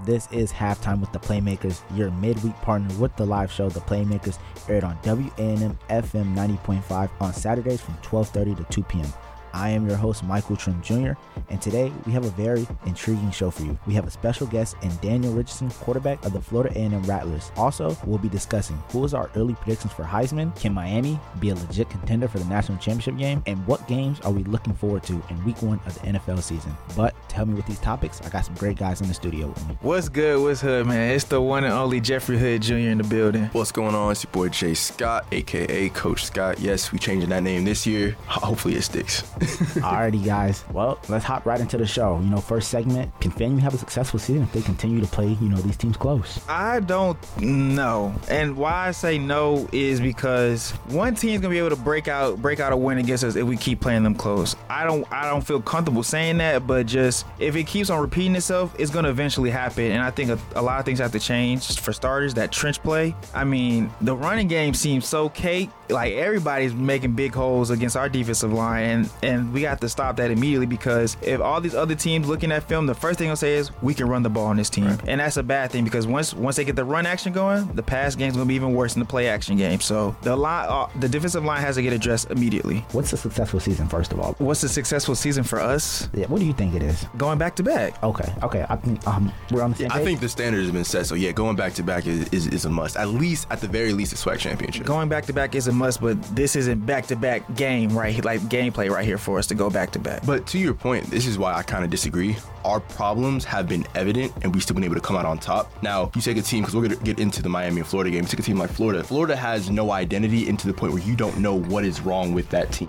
This is Halftime with the Playmakers, your midweek partner with the live show The Playmakers, aired on WANM FM 90.5 on Saturdays from 12:30 to 2 p.m. I am your host, Michael Trim Jr., and today we have a very intriguing show for you. We have a special guest in Daniel Richardson, quarterback of the Florida A&M Rattlers. Also, we'll be discussing who is our early predictions for Heisman, can Miami be a legit contender for the national championship game, and what games are we looking forward to in week 1 of the NFL season. But to help me with these topics, I got some great guys in the studio with me. What's good? What's hood, man? It's the one and only Jeffrey Hood Jr. in the building. What's going on? It's your boy Jay Scott, a.k.a. Coach Scott. Yes, we changing that name this year. Hopefully it sticks. Alrighty, guys. Well, let's hop right into the show. First segment, can FAMU have a successful season if they continue to play, these teams close? I don't know. And why I say no is because one team's gonna be able to break out a win against us if we keep playing them close. I don't feel comfortable saying that, but just if it keeps on repeating itself, it's gonna eventually happen. And I think a lot of things have to change. For starters, that trench play. I mean, the running game seems so cake. Like, everybody's making big holes against our defensive line, and we got to stop that immediately, because if all these other teams looking at film, the first thing they'll say is we can run the ball on this team, right. And that's a bad thing, because once they get the run action going, the pass game's gonna be even worse than the play action game. So the defensive line has to get addressed immediately. What's a successful season, first of all? What's a successful season for us? Yeah, what do you think it is? Going back to back. Okay. I think we're on the same page. I think the standard has been set, so yeah, going back to back is a must. At the very least, a SWAC championship. Going back to back is a must, but this isn't back-to-back game, right? Like gameplay right here for us to go back-to-back. But to your point, this is why I kind of disagree. Our problems have been evident, and we've still been able to come out on top. Now, you take a team, because we're going to get into the Miami and Florida game. You take a team like Florida. Florida has no identity, into the point where you don't know what is wrong with that team.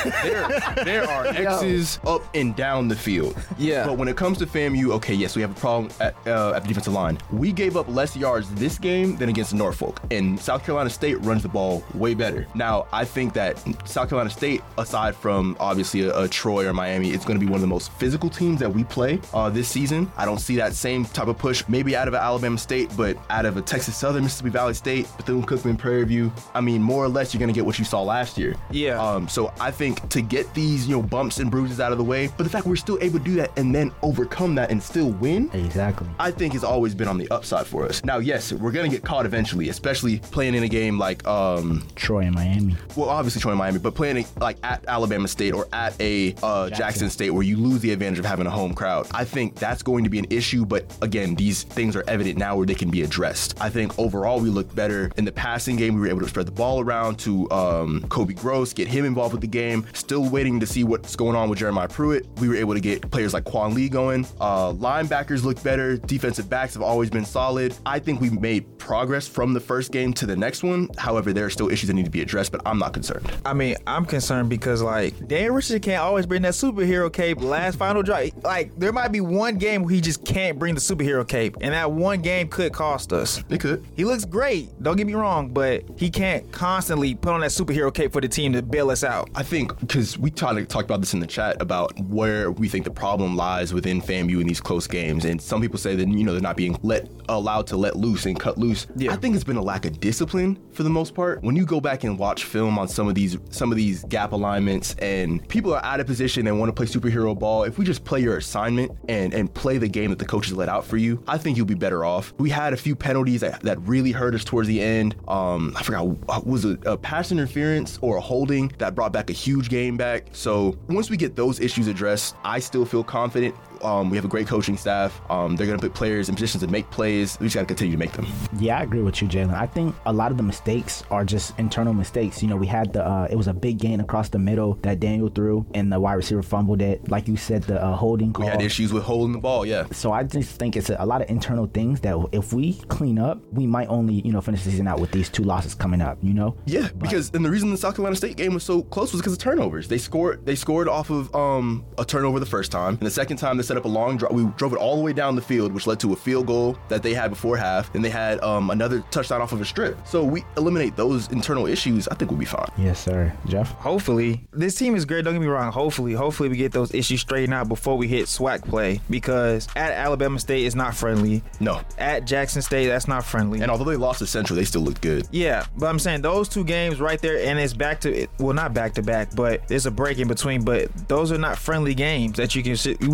there are X's up and down the field. Yeah. But when it comes to FAMU, okay, yes, we have a problem at the defensive line. We gave up less yards this game than against Norfolk, and South Carolina State runs the ball way better. Now, I think that South Carolina State, aside from obviously a Troy or Miami, it's going to be one of the most physical teams that we play this season. I don't see that same type of push, maybe out of an Alabama State, but out of a Texas Southern, Mississippi Valley State, Bethune-Cookman, Prairie View. I mean, more or less, you're going to get what you saw last year. Yeah. So I think to get these, bumps and bruises out of the way, but the fact we're still able to do that and then overcome that and still win, exactly, I think has always been on the upside for us. Now, yes, we're going to get caught eventually, especially playing in a game like Troy and Miami. Well, obviously Troy and Miami, but playing like at Alabama State or at a Jackson State, where you lose the advantage of having a home crowd. I think that's going to be an issue, but again, these things are evident now where they can be addressed. I think overall we looked better in the passing game. We were able to spread the ball around to Kobe Gross, get him involved with the game. Still waiting to see what's going on with Jeremiah Pruitt. We were able to get players like Quan Lee going. Linebackers look better. Defensive backs have always been solid. I think we made progress from the first game to the next one. However, there are still issues that need to be addressed, but I'm not concerned. I mean, I'm concerned because, like, Daniel Richardson can't always bring that superhero cape last final drive. Like, there might be one game where he just can't bring the superhero cape, and that one game could cost us. It could. He looks great, don't get me wrong, but he can't constantly put on that superhero cape for the team to bail us out. I think, because we talked about this in the chat, about where we think the problem lies within FAMU in these close games, and some people say that, they're not being allowed to let loose and cut loose. Yeah. I think it's been a lack of discipline for the most part. When you go back and watch film on some of these gap alignments, and people are out of position and want to play superhero ball, if we just play your assignment and play the game that the coaches let out for you, I think you'll be better off. We had a few penalties that really hurt us towards the end. I forgot, was it a pass interference or a holding that brought back a huge game back? So once we get those issues addressed, I still feel confident. We have a great coaching staff. They're going to put players in positions to make plays. We just got to continue to make them. Yeah, I agree with you, Jalen. I think a lot of the mistakes are just internal mistakes. We had it was a big gain across the middle that Daniel threw, and the wide receiver fumbled it. Like you said, the holding call. We had issues with holding the ball, yeah. So I just think it's a lot of internal things that if we clean up, we might only, finish the season out with these 2 losses coming up, Yeah, and the reason the South Carolina State game was so close was because of turnovers. They scored off of a turnover the first time, and the second time they set up a long drive. We drove it all the way down the field, which led to a field goal that they had before half. Then they had another touchdown off of a strip. So we eliminate those internal issues, I think we'll be fine. Yes, sir. Jeff? Hopefully. This team is great, don't get me wrong. Hopefully we get those issues straightened out before we hit SWAC play, because at Alabama State, it's not friendly. No. At Jackson State, that's not friendly. And although they lost to Central, they still looked good. Yeah, but I'm saying those 2 games right there, and it's back to, not back to back, but there's a break in between, but those are not friendly games that we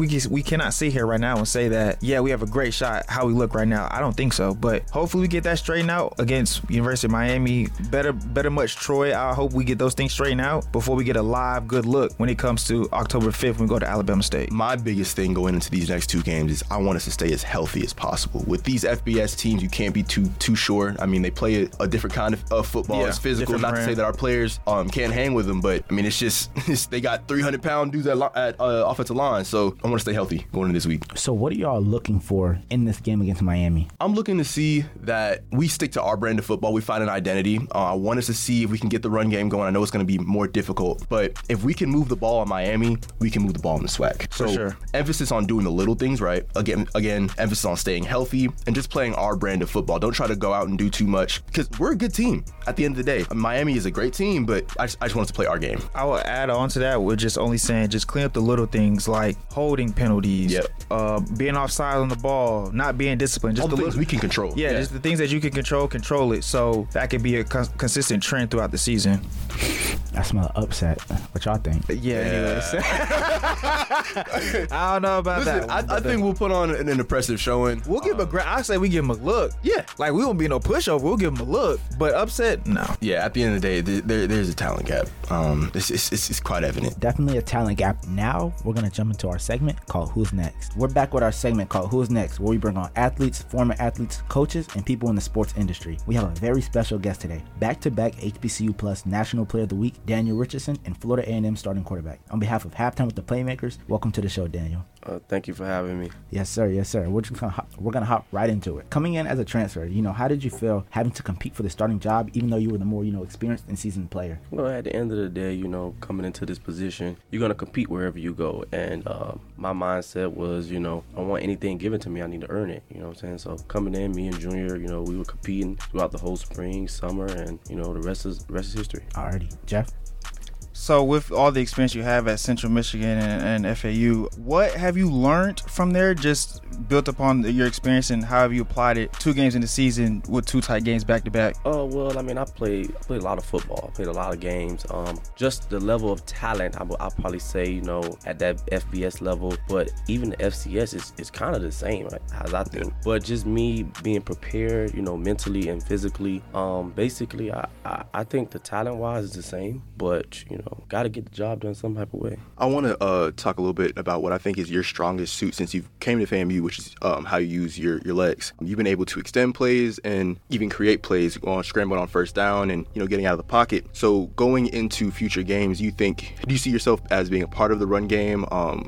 cannot sit here right now and say that, yeah, we have a great shot how we look right now. I don't think so. But hopefully we get that straightened out against University of Miami. Better much Troy. I hope we get those things straightened out before we get a live good look when it comes to October 5th when we go to Alabama State. My biggest thing going into these next two games is I want us to stay as healthy as possible. With these FBS teams, you can't be too short. I mean, they play a different kind of football. It's physical. Not to say that our players can't hang with them, but I mean, it's just they got 300-pound dudes at offensive line. So I want to stay healthy going into this week. So what are y'all looking for in this game against Miami? I'm looking to see that we stick to our brand of football. We find an identity. I want us to see if we can get the run game going. I know it's going to be more difficult, but if we can move the ball on Miami, we can move the ball in the SWAC. So sure. Emphasis on doing the little things right. Again, emphasis on staying healthy and just playing our brand of football. Don't try to go out and do too much because we're a good team at the end of the day. Miami is a great team, but I just want us to play our game. I will add on to that with just only saying just clean up the little things like holding penalties, being offside on the ball, not being disciplined. Just all the things we can control. Yeah, just the things that you can control it. So that could be a consistent trend throughout the season. I smell upset. What y'all think? Yeah. Anyways. I don't know about that. I think we'll put on an impressive showing. We'll give I say we give him a look. Yeah. Like we won't be no pushover. We'll give him a look. But upset, no. Yeah, at the end of the day, there's a talent gap. It's quite evident. Definitely a talent gap. Now we're going to jump into our segment called Who's Next. We're back with our segment called Who's Next, where we bring on athletes, former athletes, coaches, and people in the sports industry. We have a very special guest today. Back-to-back HBCU Plus National Player of the Week, Daniel Richardson, and Florida A&M starting quarterback. On behalf of Halftime with the Playmakers, welcome to the show, Daniel. Thank you for having me. Yes, sir. We're gonna hop right into it. Coming in as a transfer, how did you feel having to compete for the starting job, even though you were the more experienced and seasoned player? Well, at the end of the day, coming into this position, you're gonna compete wherever you go, and my mindset was, I want anything given to me, I need to earn it. You know what I'm saying? So coming in, me and Junior, we were competing throughout the whole spring, summer, and the rest is history. Alrighty, Jeff. So with all the experience you have at Central Michigan and FAU, what have you learned from there, just built upon your experience, and how have you applied it 2 games in the season with 2 tight games back to back? Well, I mean, I played a lot of football. I played a lot of games. Just the level of talent, I'll probably say, at that FBS level, but even the FCS is kind of the same, right, as I think. But just me being prepared, mentally and physically, basically, I think the talent-wise is the same, but, got to get the job done some type of way. I want to talk a little bit about what I think is your strongest suit since you came to FAMU, which is how you use your legs. You've been able to extend plays and even create plays on scrambling on first down and getting out of the pocket. So going into future games, do you see yourself as being a part of the run game,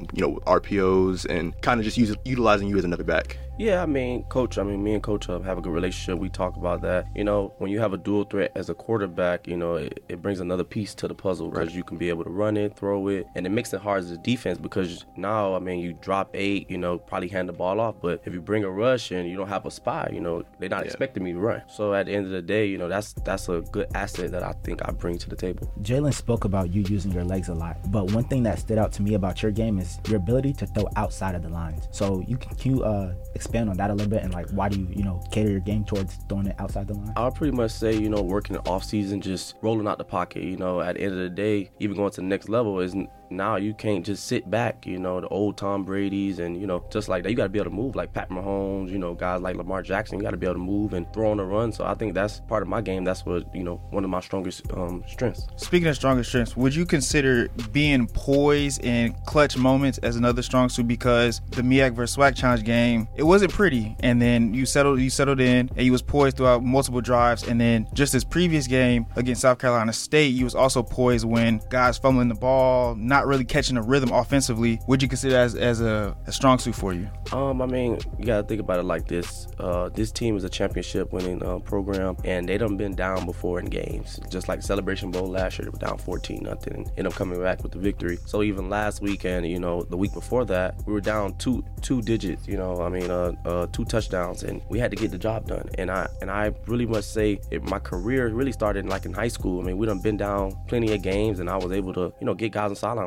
RPOs, and kind of just utilizing you as another back? Yeah, me and Coach have a good relationship. We talk about that. When you have a dual threat as a quarterback, it brings another piece to the puzzle because you can be able to run it, throw it, and it makes it hard as a defense because now, you drop 8, probably hand the ball off. But if you bring a rush and you don't have a spy, they're not expecting me to run. So at the end of the day, that's a good asset that I think I bring to the table. Jalen spoke about you using your legs a lot, but one thing that stood out to me about your game is your ability to throw outside of the lines. So can you expand on that a little bit, and why do you cater your game towards throwing it outside the line? I'll pretty much say working the off season, just rolling out the pocket. At the end of the day, even going to the next level is now you can't just sit back, the old Tom Brady's and, just like that. You got to be able to move like Pat Mahomes, guys like Lamar Jackson. You got to be able to move and throw on the run. So I think that's part of my game. That's what, one of my strongest strengths. Speaking of strongest strengths, would you consider being poised in clutch moments as another strong suit? Because the MEAC versus SWAC Challenge game, it wasn't pretty. And then you settled in and you was poised throughout multiple drives. And then just this previous game against South Carolina State, you was also poised when guys fumbling the ball, not really catching a rhythm offensively. Would you consider as a strong suit for you? You gotta think about it like this. This team is a championship winning program, and they done been down before in games. Just like Celebration Bowl last year, they were down 14-0 and ended up coming back with the victory. So even last weekend, the week before that, we were down two digits. 2 touchdowns, and we had to get the job done. And I really must say, my career really started in high school. We done been down plenty of games, and I was able to get guys on the sideline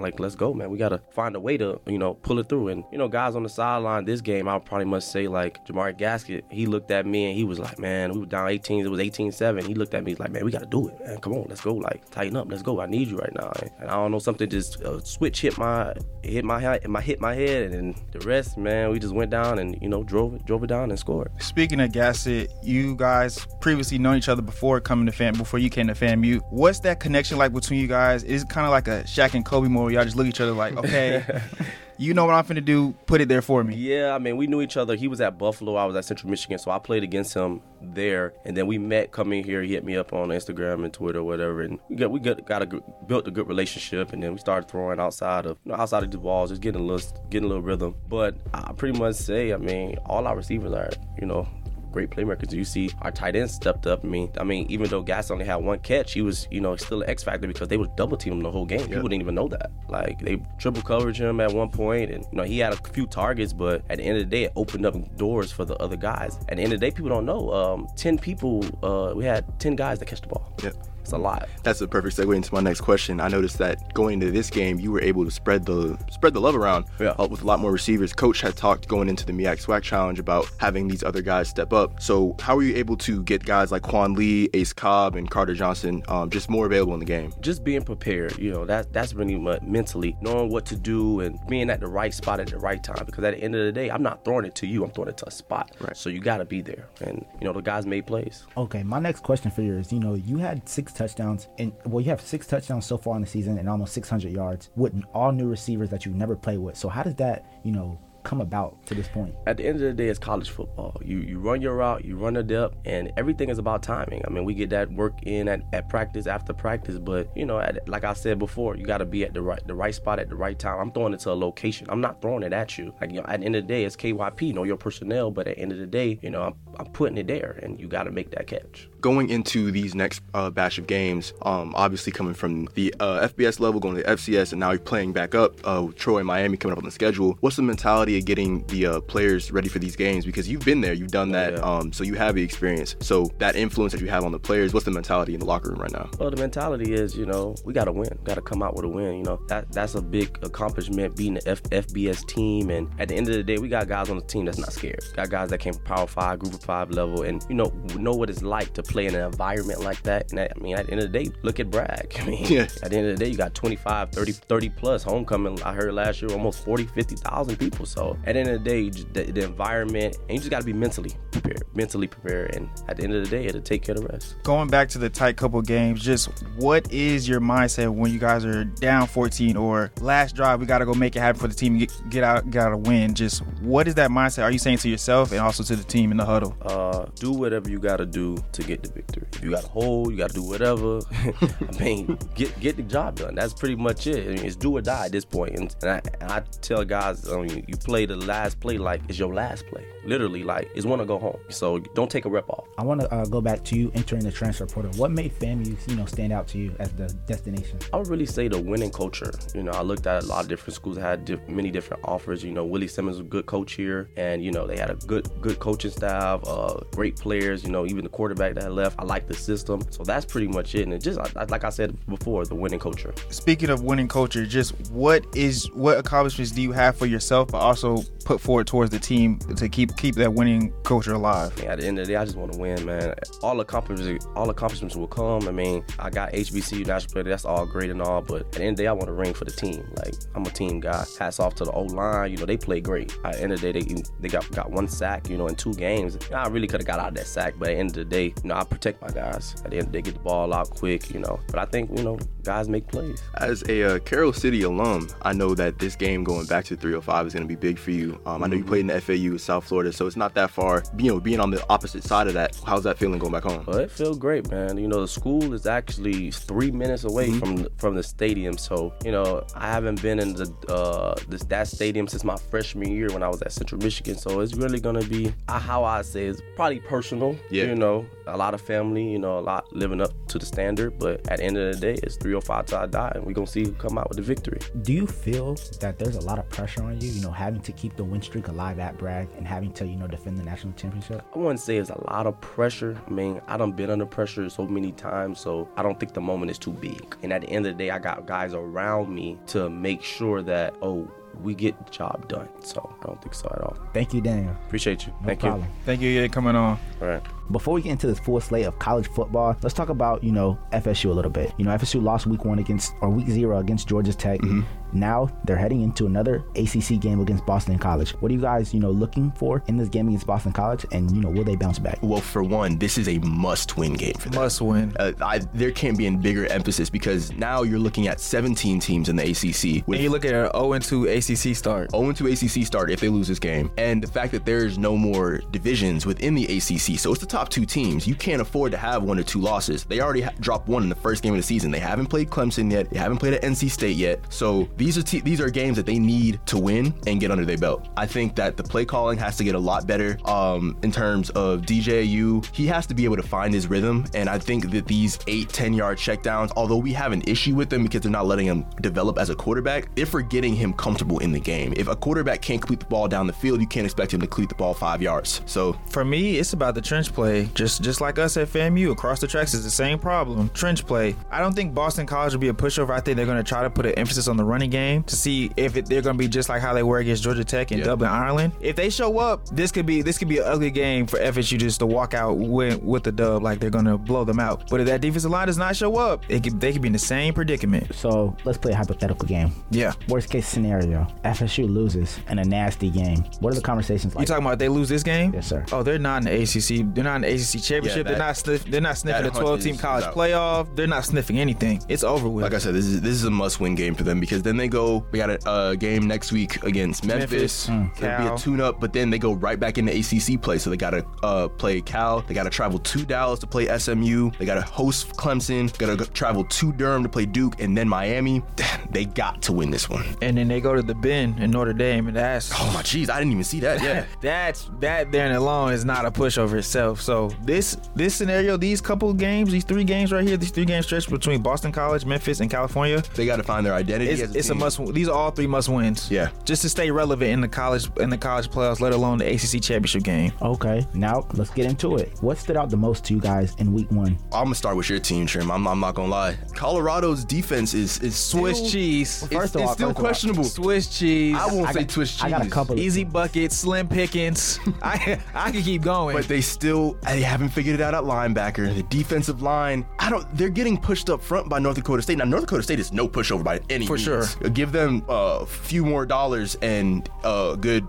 Like, let's go, man. We got to find a way to, pull it through. And, guys on the sideline this game, I probably must say, like, Jamari Gaskett, he looked at me and he was like, man, we were down 18. It was 18-7. He looked at me, he's like, man, we got to do it, man. Come on, let's go. Like, tighten up. Let's go. I need you right now. And I don't know, something just switch hit my head, and then the rest, man, we just went down and, drove it down and scored. Speaking of Gassett, you guys previously known each other before you came to FAMU. What's that connection like between you guys? Is it kind of like a Shaq and Kobe moment where y'all just look at each other like, okay, you know what I'm finna do, put it there for me? Yeah, I mean, we knew each other. He was at Buffalo, I was at Central Michigan, so I played against him there. And then we met coming here. He hit me up on Instagram and Twitter or whatever, and we built a good relationship. And then we started throwing outside of the walls, just getting a little rhythm. But I pretty much say, I mean, all our receivers are, great playmakers. You see our tight ends stepped up. I mean, even though Gas only had one catch, he was, still an X factor because they would double team him the whole game. People didn't even know that. Like, they triple coverage him at one point, and he had a few targets, but at the end of the day, it opened up doors for the other guys. At the end of the day, people don't know. 10 people, we had 10 guys that catch the ball. Yeah. It's a lot. That's a perfect segue into my next question. I noticed that going into this game, you were able to spread the love around with a lot more receivers. Coach had talked going into the MEAC SWAC Challenge about having these other guys step up. So how were you able to get guys like Quan Lee, Ace Cobb, and Carter Johnson just more available in the game? Just being prepared. That's really mentally knowing what to do and being at the right spot at the right time. Because at the end of the day, I'm not throwing it to you. I'm throwing it to a spot. Right. So you got to be there. And, the guys made plays. Okay, my next question for you is, you had 6 touchdowns, and you have 6 touchdowns so far in the season and almost 600 yards with all new receivers that you've never played with. So how does that, come about to this point? At the end of the day, it's college football. You run your route, you run the depth, and everything is about timing. I mean, we get that work in at practice, after practice, but, like I said before, you got to be at the right spot at the right time. I'm throwing it to a location. I'm not throwing it at you. Like, at the end of the day, it's KYP, know your personnel, but at the end of the day, I'm putting it there, and you got to make that catch. Going into these next batch of games, obviously coming from the FBS level, going to the FCS, and now you're playing back up, Troy and Miami coming up on the schedule. What's the mentality of getting the players ready for these games? Because you've been there, you've done that, so you have the experience. So that influence that you have on the players, what's the mentality in the locker room right now? Well, the mentality is, we got to win. Got to come out with a win. That's a big accomplishment, beating the FBS team. And at the end of the day, we got guys on the team that's not scared. Got guys that came from Power 5, Group of 5 level, and, know what it's like to play in an environment like that. And at the end of the day, look at Bragg. At the end of the day, you got 25, 30 plus homecoming. I heard last year almost 40, 50,000 people. So at the end of the day, the environment, and you just got to be mentally prepared. And at the end of the day, it'll take care of the rest. Going back to the tight couple games, just what is your mindset when you guys are down 14 or last drive, we got to go make it happen for the team, get out a win? Just what is that mindset? Are you saying to yourself and also to the team in the huddle? Do whatever you got to do to get the victory. If you got to hold, you got to do whatever. Get the job done. That's pretty much it. It's do or die at this point. And I tell guys, you play the last play like it's your last play. Literally, like it's want to go home. So don't take a rep off. I want to go back to you entering the transfer portal. What made FAMU, stand out to you as the destination? I would really say the winning culture. I looked at a lot of different schools that had many different offers. Willie Simmons was a good coach here, and they had a good coaching staff, great players. Even the quarterback that left, I like the system. So that's pretty much it. And it just like I said before, the winning culture. Speaking of winning culture, just what accomplishments do you have for yourself, but also put forward towards the team to keep that winning culture alive? At the end of the day, I just want to win, man. All accomplishments will come. I got HBCU national player. That's all great and all, but at the end of the day, I want to ring for the team. Like, I'm a team guy. Hats off to the O-line. They play great. At the end of the day, they got 1 sack, in 2 games. I really could have got out of that sack, but at the end of the day, I protect my guys. At the end of the day, get the ball out quick, But I think, guys make plays. As a Carroll City alum, I know that this game going back to 305 is going to be big for you. I know you played in the FAU in South Florida, so it's not that far. Being on the opposite side of that, how's that feeling going back home? Well, it feels great, man. The school is actually 3 minutes away from the stadium, so I haven't been in that stadium since my freshman year when I was at Central Michigan. So it's really gonna be how I say it's probably personal. Yeah. A lot of family, a lot living up to the standard. But at the end of the day, it's 305 till I die, and we're gonna see who come out with the victory. Do you feel that there's a lot of pressure on you? Having to keep the win streak alive at Bragg and having to, defend the national championship? I wouldn't say it's a lot of pressure. I mean, I done been under pressure so many times, so I don't think the moment is too big. And at the end of the day, I got guys around me to make sure that, we get the job done. So I don't think so at all. Thank you, Daniel. Appreciate you. No Thank problem. you. Thank you for coming on. All right. Before we get into this full slate of college football, let's talk about, FSU a little bit. FSU lost week 0 against Georgia Tech. Now they're heading into another ACC game against Boston College. What are you guys, looking for in this game against Boston College? And, will they bounce back? Well, for one, this is a must-win game for them. Must win. There can't be a bigger emphasis because now you're looking at 17 teams in the ACC. And you look at an 0-2 ACC start. 0-2 ACC start if they lose this game. And the fact that there's no more divisions within the ACC, so it's the top 2 teams. You can't afford to have 1 or 2 losses. They already dropped 1 in the first game of the season. They haven't played Clemson yet. They haven't played at NC State yet. So these are games that they need to win and get under their belt. I think that the play calling has to get a lot better in terms of DJU. He has to be able to find his rhythm. And I think that these 8-10 yard checkdowns, although we have an issue with them because they're not letting him develop as a quarterback, if we're getting him comfortable in the game. If a quarterback can't complete the ball down the field, you can't expect him to complete the ball 5 yards. So for me, it's about the trench play. Just like us at FAMU, across the tracks is the same problem. Trench play. I don't think Boston College will be a pushover. I think they're going to try to put an emphasis on the running game to see if they're going to be just like how they were against Georgia Tech and Dublin, Ireland. If they show up, this could be an ugly game for FSU just to walk out with the dub, like they're going to blow them out. But if that defensive line does not show up, they could be in the same predicament. So let's play a hypothetical game. Yeah. Worst case scenario, FSU loses in a nasty game. What are the conversations like? You talking about they lose this game? Yes, sir. Oh, they're not in the ACC. They're not in the ACC championship. They're not sniffing the 12-team college playoff. They're not sniffing anything. It's over with. Like I said, this is a must-win game for them because then we got a game next week against Memphis. It'll be a tune-up, but then they go right back into ACC play. So they got to play Cal. They got to travel to Dallas to play SMU. They got to host Clemson. Got to travel to Durham to play Duke, and then Miami. They got to win this one. And then they go to the Ben in Notre Dame, and that's my jeez, I didn't even see that. Yeah, that there and alone is not a pushover itself. So this scenario, these couple games, these 3 games right here, these 3 game stretch between Boston College, Memphis, and California, they got to find their identity. It's a must. These are all 3 must wins. Yeah, just to stay relevant in the college playoffs, let alone the ACC championship game. Okay, now let's get into it. What stood out the most to you guys in week 1? I'm gonna start with your team, Trim. I'm not gonna lie. Colorado's defense is Swiss cheese. First of all, still questionable. Swiss cheese. I won't say Swiss cheese. I got a couple. Easy buckets, slim pickings. I can keep going. But they haven't figured it out at linebacker. The defensive line, they're getting pushed up front by North Dakota State. Now, North Dakota State is no pushover by any means. Sure. Give them a few more dollars and a good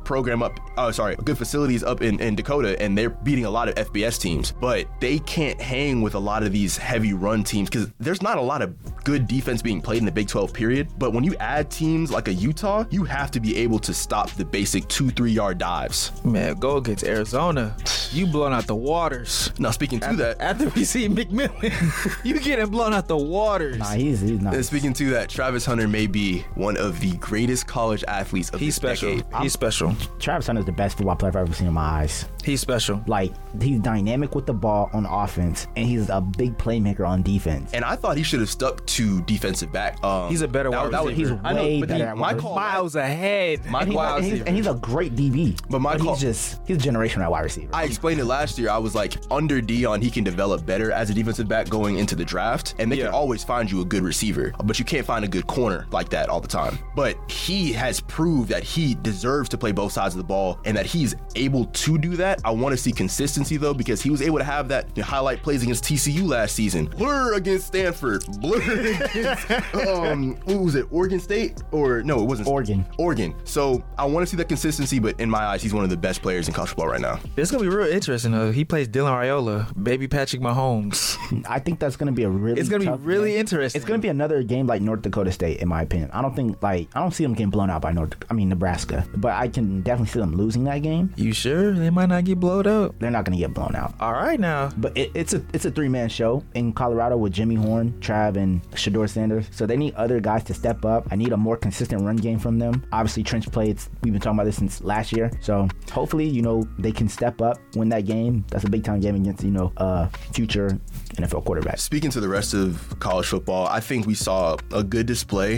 good facilities up in Dakota, and they're beating a lot of FBS teams. But they can't hang with a lot of these heavy run teams because there's not a lot of good defense being played in the Big 12 period. But when you add teams like a Utah, you have to be able to stop the basic 2-3 yard dives. Man, go against Arizona. You blowing out the waters. Now, speaking to that, after we see McMillan, you getting blown out the waters. Nah, he's not. And speaking to that, Travis Hunter may be one of the greatest college athletes of this decade. He's special. Travis Hunter is the best football player I've ever seen in my eyes. He's special. Like, he's dynamic with the ball on offense, and he's a big playmaker on defense. And I thought he should have stuck to defensive back. He's a better wide receiver. He's way better at wide receiver. Miles ahead. And he's a great DB. But he's a generational wide receiver. I explained it last year. I was like, under Dion, he can develop better as a defensive back going into the draft, and they can always find you a good receiver, but you can't find a good corner like that all the time. But he has proved that he deserves to play both sides of the ball and that he's able to do that. I want to see consistency though, because he was able to have that highlight plays against TCU last season, blur against Stanford, blur against what was it, Oregon State? Or no, it wasn't Oregon. So I want to see that consistency, but in my eyes, he's one of the best players in college football right now. It's gonna be real interesting though. He plays Dylan Raiola, baby Patrick Mahomes. I think that's gonna be It's gonna be really interesting. It's gonna be another game like North Dakota State, in my opinion. I don't see them getting blown out by Nebraska, but I can definitely see them losing that game. You sure they might not get blown out? They're not gonna get blown out. All right now, but it's a 3-man show in Colorado with Jimmy Horn, Trav, and Shedeur Sanders. So they need other guys to step up. I need a more consistent run game from them. Obviously, trench play. We've been talking about this since last year. So hopefully, they can step up, win that game. That's a big time game against future NFL quarterback. quarterback. Speaking to the rest of college football, I think we saw a good display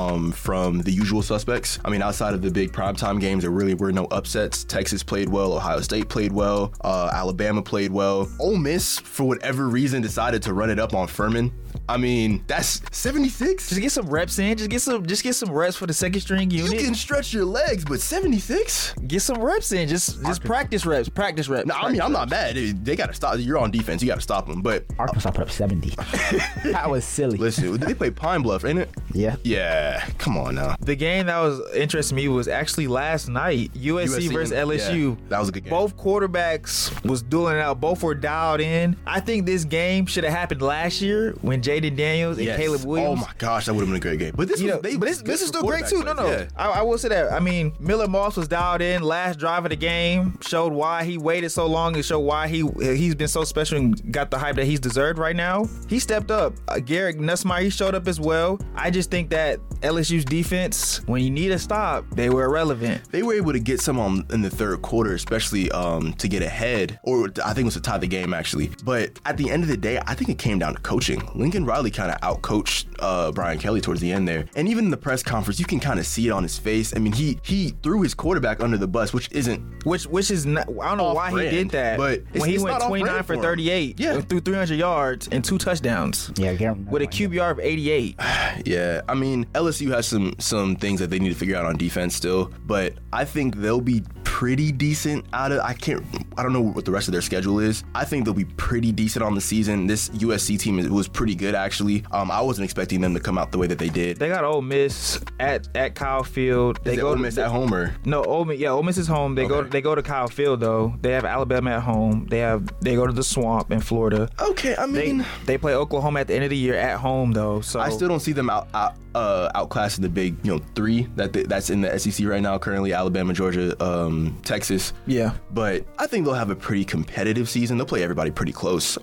from the usual suspects. I mean, outside of the big primetime games, there really were no upsets. Texas played well. Ohio State played well. Alabama played well. Ole Miss, for whatever reason, decided to run it up on Furman. I mean, that's 76. Just get some reps in. Just get some reps for the second string unit. You can stretch your legs, but 76? Get some reps in. Just practice reps. Practice reps. No, I mean, I'm not mad. They got to stop. You're on defense. You got to stop them. But Arkansas put up 70. That was silly. Listen, they play Pine Bluff, ain't it? Yeah. Yeah. Come on now. The game that was interesting to me was actually last night. USC versus LSU. Yeah, that was a good game. Both quarterbacks was dueling it out. Both were dialed in. I think this game should have happened last year when Jaden Daniels and Caleb Williams. Oh my gosh, that would have been a great game. But this is still great too. No. Yeah. I will say that. I mean, Miller Moss was dialed in. Last drive of the game showed why he waited so long and showed why he's been so special and got the hype that he's deserved right now. He stepped up. Garrett Nussmeier, he showed up as well. I just think that LSU's defense, when you need a stop, they were irrelevant. They were able to get some in the third quarter, especially to get ahead, or I think it was to tie the game actually. But at the end of the day, I think it came down to coaching. Lincoln Riley kind of outcoached Brian Kelly towards the end there, and even in the press conference, you can kind of see it on his face. I mean, he threw his quarterback under the bus, which is not. I don't know why he did that. But when he went 29 for 38, threw 300 yards and 2 touchdowns. Yeah, with a QBR of 88. Yeah, I mean, LSU has some things that they need to figure out on defense still, but I think they'll be pretty decent I don't know what the rest of their schedule is. I think they'll be pretty decent on the season. This USC team was pretty good actually. I wasn't expecting them to come out the way that they did. They got Ole Miss at Kyle Field. They go Ole Miss at home or? No, Ole Miss is home. They go to Kyle Field though. They have Alabama at home. They go to the Swamp in Florida. Okay, I mean they play Oklahoma at the end of the year at home though. So I still don't see them outclassing the big 3 that's in the SEC right now currently: Alabama, Georgia, Texas. Yeah, but I think they'll have a pretty competitive season. They'll play everybody pretty close.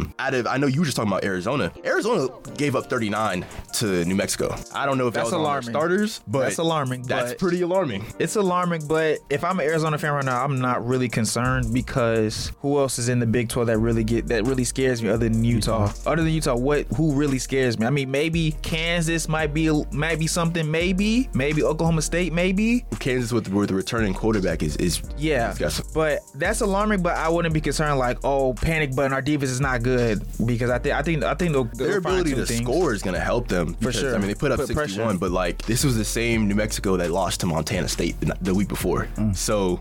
I know you were just talking about Arizona. Arizona gave up 39 to New Mexico. I don't know if that's that was alarming. On their starters, but that's alarming. That's pretty alarming. It's alarming, but if I'm an Arizona fan right now, I'm not really concerned because who else is in the Big 12 that really scares me other than Utah? Other than Utah, who really scares me? I mean, maybe Kansas might be something. Maybe Oklahoma State. Maybe Kansas with the returning quarterback is yeah. But that's alarming. But I wouldn't be concerned like, oh, panic button. Our defense is not good because I think their ability to score is going to help them for sure. I mean, they put up 61, pressure. But like this was the same New Mexico that lost to Montana State the week before. So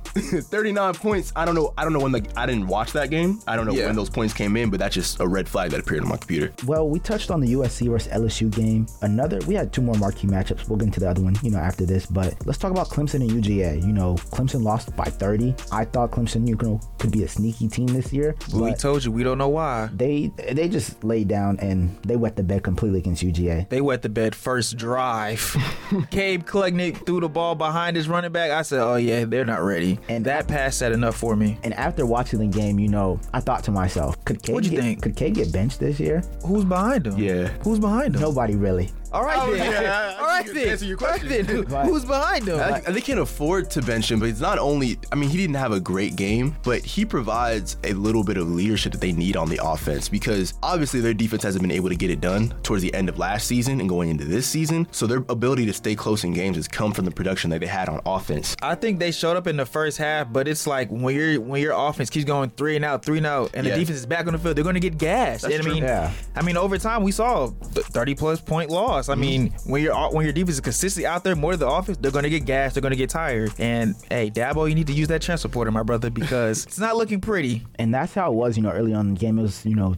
39 points. I don't know when I didn't watch that game. I don't know when those points came in, but that's just a red flag that appeared on my computer. Well, we touched on the USC versus LSU game. We had 2 more marquee matchups. We'll get into the other one, after this. But let's talk about Clemson and UGA. Clemson lost by 30. I thought Clemson, could be a sneaky team this year. We told you we don't know why. They just laid down and they wet the bed completely against UGA. They wet the bed first drive. Cade Klubnik threw the ball behind his running back. I said, oh yeah, they're not ready. And that pass said enough for me. And after watching the game, I thought to myself, what'd you think? Could Cade get benched this year? Who's behind him? Yeah. Who's behind him? Nobody really. All right, then. Yeah, all right, then. Answer your question. Who's behind him? They can't afford to bench him, but it's not only. I mean, he didn't have a great game, but he provides a little bit of leadership that they need on the offense because obviously their defense hasn't been able to get it done towards the end of last season and going into this season. So their ability to stay close in games has come from the production that they had on offense. I think they showed up in the first half, but it's like when your offense keeps going 3 and out, and the defense is back on the field, they're going to get gassed. That's true. I mean, over time we saw 30+ point loss. I mean, when your defense is consistently out there more than the offense, they're going to get gassed, they're going to get tired. And hey, Dabo, you need to use that chance supporter, my brother, because it's not looking pretty. And that's how it was, early on in the game. It was, 3-0,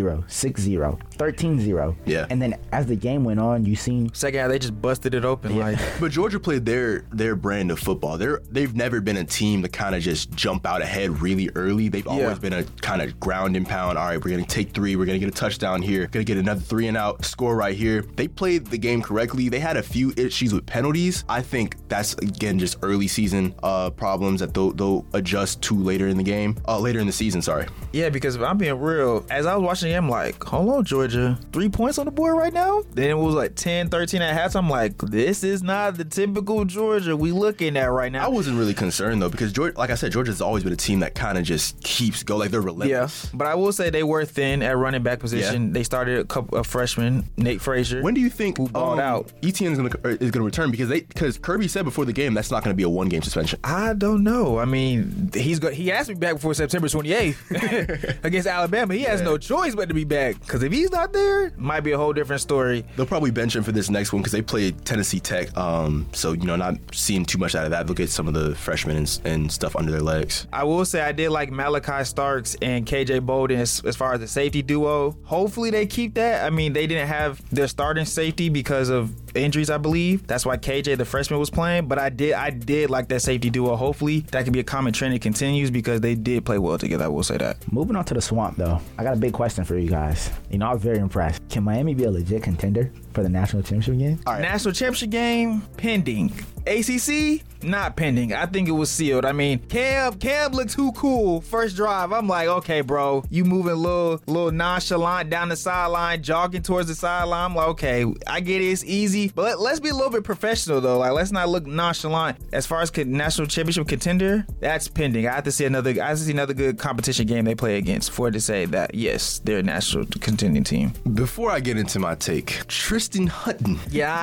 6-0, 13-0. Yeah. And then as the game went on, you seen second half they just busted it open. Yeah. But Georgia played their brand of football. They've never been a team to kind of just jump out ahead really early. They've always been a kind of ground and pound. All right, we're going to take 3. We're going to get a touchdown here. Going to get another 3 and out. Score right here. They played played the game correctly. They had a few issues with penalties. I think that's, again, just early season problems that they'll adjust to later in the game, later in the season, sorry. Yeah, because if I'm being real, as I was watching the game, I'm like, hold on, Georgia, 3 points on the board right now? Then it was like 10, 13 at halftime. I'm like, this is not the typical Georgia we looking at right now. I wasn't really concerned, though, because, Georgia, like I said, Georgia's always been a team that kind of just keeps going. Like, they're relentless. Yeah, but I will say they were thin at running back position. Yeah. They started a couple of freshmen, Nate Frazier. When do you think who balled out? Etienne is going to return? Because Kirby said before the game that's not going to be a 1-game suspension. I don't know. I mean, he has to be back before September 28th against Alabama. He has no choice but to be back, because if he's not there, it might be a whole different story. They'll probably bench him for this next one because they played Tennessee Tech. So, not seeing too much out of that. They'll get some of the freshmen and stuff under their legs. I will say I did like Malachi Starks and KJ Bolden as far as the safety duo. Hopefully they keep that. I mean, they didn't have their starting safety because of injuries, I believe. That's why KJ, the freshman, was playing. But I did like that safety duo. Hopefully that can be a common trend and continues, because they did play well together. I will say that. Moving on to the Swamp, though, I got a big question for you guys. I was very impressed. Can Miami be a legit contender for the national championship game? All right. National championship game, pending. ACC, not pending. I think it was sealed. I mean, Cam looked too cool first drive. I'm like, okay, bro, you moving a little nonchalant down the sideline, jogging towards the sideline. I'm like, okay, I get it, it's easy, but let's be a little bit professional though. Like, let's not look nonchalant. As far as national championship contender, that's pending. I have to see another good competition game they play against for it to say that yes, they're a national contending team. Before I get into my take, Tristan Hutton. Yeah,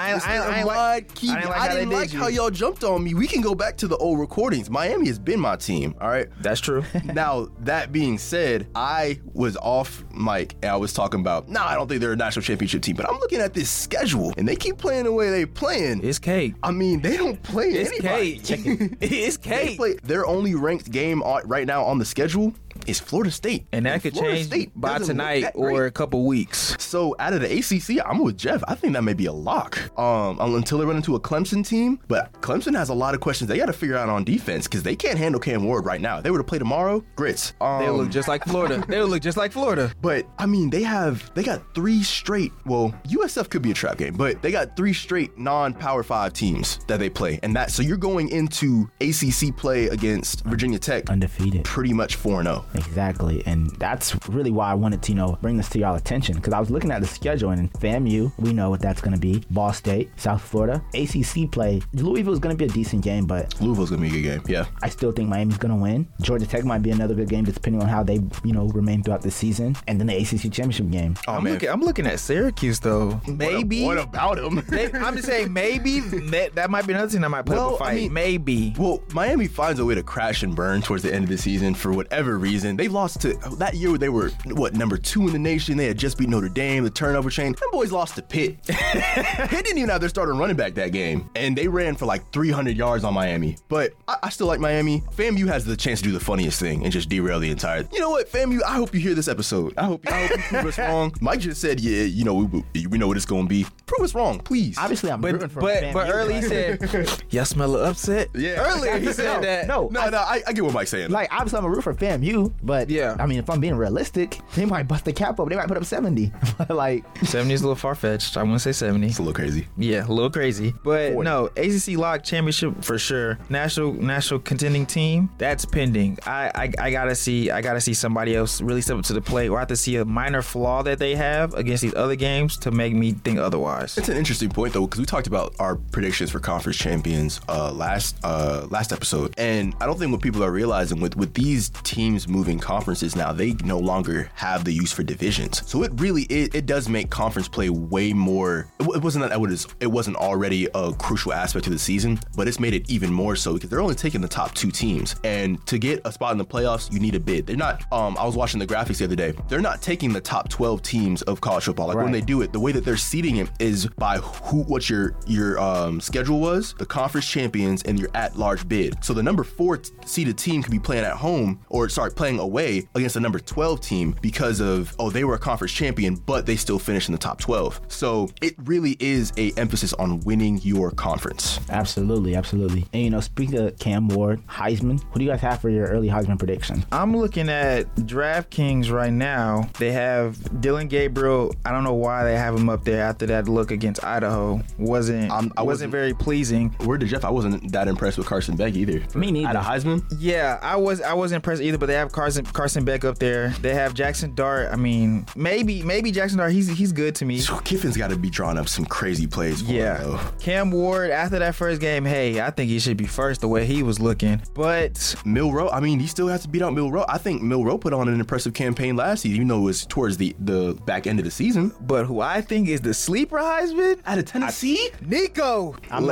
I didn't like how y'all jumped on me. We can go back to the old recordings. Miami has been my team, all right? That's true. Now, that being said, I was off mic and I was talking about, I don't think they're a national championship team, but I'm looking at this schedule and they keep playing the way they playing. It's cake. I mean, they don't play anybody. It's cake. Their only ranked game right now on the schedule is Florida State. And that could change by tonight or a couple weeks. So out of the ACC, I'm with Jeff. I think that may be a lock until they run into a Clemson team. But Clemson has a lot of questions they got to figure out on defense, because they can't handle Cam Ward right now. If they were to play tomorrow, grits. They'll look just like Florida. But, I mean, they got 3 straight, well, USF could be a trap game, but they got 3 straight non-Power 5 teams that they play. And so you're going into ACC play against Virginia Tech undefeated, pretty much 4-0. Exactly, and that's really why I wanted to, bring this to y'all attention, because I was looking at the schedule, and FAMU, we know what that's going to be. Ball State, South Florida, ACC play. Louisville's going to be a decent game, but Louisville's going to be a good game, yeah. I still think Miami's going to win. Georgia Tech might be another good game, depending on how they, remain throughout the season. And then the ACC championship game. I'm looking at Syracuse, though. Maybe. What about them? I'm just saying, maybe that might be another team that might put up a fight. Maybe. Well, Miami finds a way to crash and burn towards the end of the season for whatever reason. They lost to that year. They were number 2 in the nation. They had just beat Notre Dame. The turnover chain. Them boys lost to Pitt. Pitt didn't even have their starting running back that game, and they ran for like 300 yards on Miami. But I still like Miami. FAMU has the chance to do the funniest thing and just derail the entire. You know what, FAMU? I hope you hear this episode. I hope you prove us wrong. Mike just said, yeah, we know what it's gonna be. Prove us wrong, please. Obviously, I'm rooting for FAMU. But early he said, y'all smell an upset. Yeah. Earlier he said that. No, I get what Mike's saying. Like, obviously, I'm a root for FAMU, but yeah. I mean, if I'm being realistic, they might bust the cap up. They might put up 70. Like 70 is a little far-fetched. I want to say 70. It's a little crazy. Yeah, a little crazy. But 40. no, ACC lock championship for sure. National contending team, that's pending. I gotta see somebody else really step up to the plate, or I have to see a minor flaw that they have against these other games to make me think otherwise. It's an interesting point though, because we talked about our predictions for conference champions last episode, and I don't think what people are realizing with these teams moving conferences now, they no longer have the use for divisions. So it does make conference play way more. It wasn't already a crucial aspect of the season, but it's made it even more so because they're only taking the top 2 teams, and to get a spot in the playoffs, you need a bid. They're not. I was watching the graphics the other day. They're not taking the top 12 teams of college football. Like, right. When they do it, the way that they're seeding it is by what your schedule was, the conference champions, and your at-large bid. So the number 4 seeded team could be playing playing away against a number 12 team because of, they were a conference champion, but they still finished in the top 12. So it really is a emphasis on winning your conference. Absolutely. And speaking of Cam Ward, Heisman, who do you guys have for your early Heisman prediction? I'm looking at DraftKings right now. They have Dylan Gabriel. I don't know why they have him up there after that look against Idaho. I wasn't very pleasing. Word to Jeff, I wasn't that impressed with Carson Beck either. Me neither. At a Heisman? Yeah, I wasn't impressed either, but they have Carson Beck up there. They have Jackson Dart. I mean, maybe Jackson Dart, he's good to me. Kiffin's got to be drawing up some crazy plays for him, though. Cam Ward, after that first game, I think he should be first the way he was looking. But Milroe, I mean, he still has to beat out Milroe. I think Milroe put on an impressive campaign last season, even though it was towards the back end of the season. But who I think is the sleeper Heisman? Out of Tennessee? Nico. I'm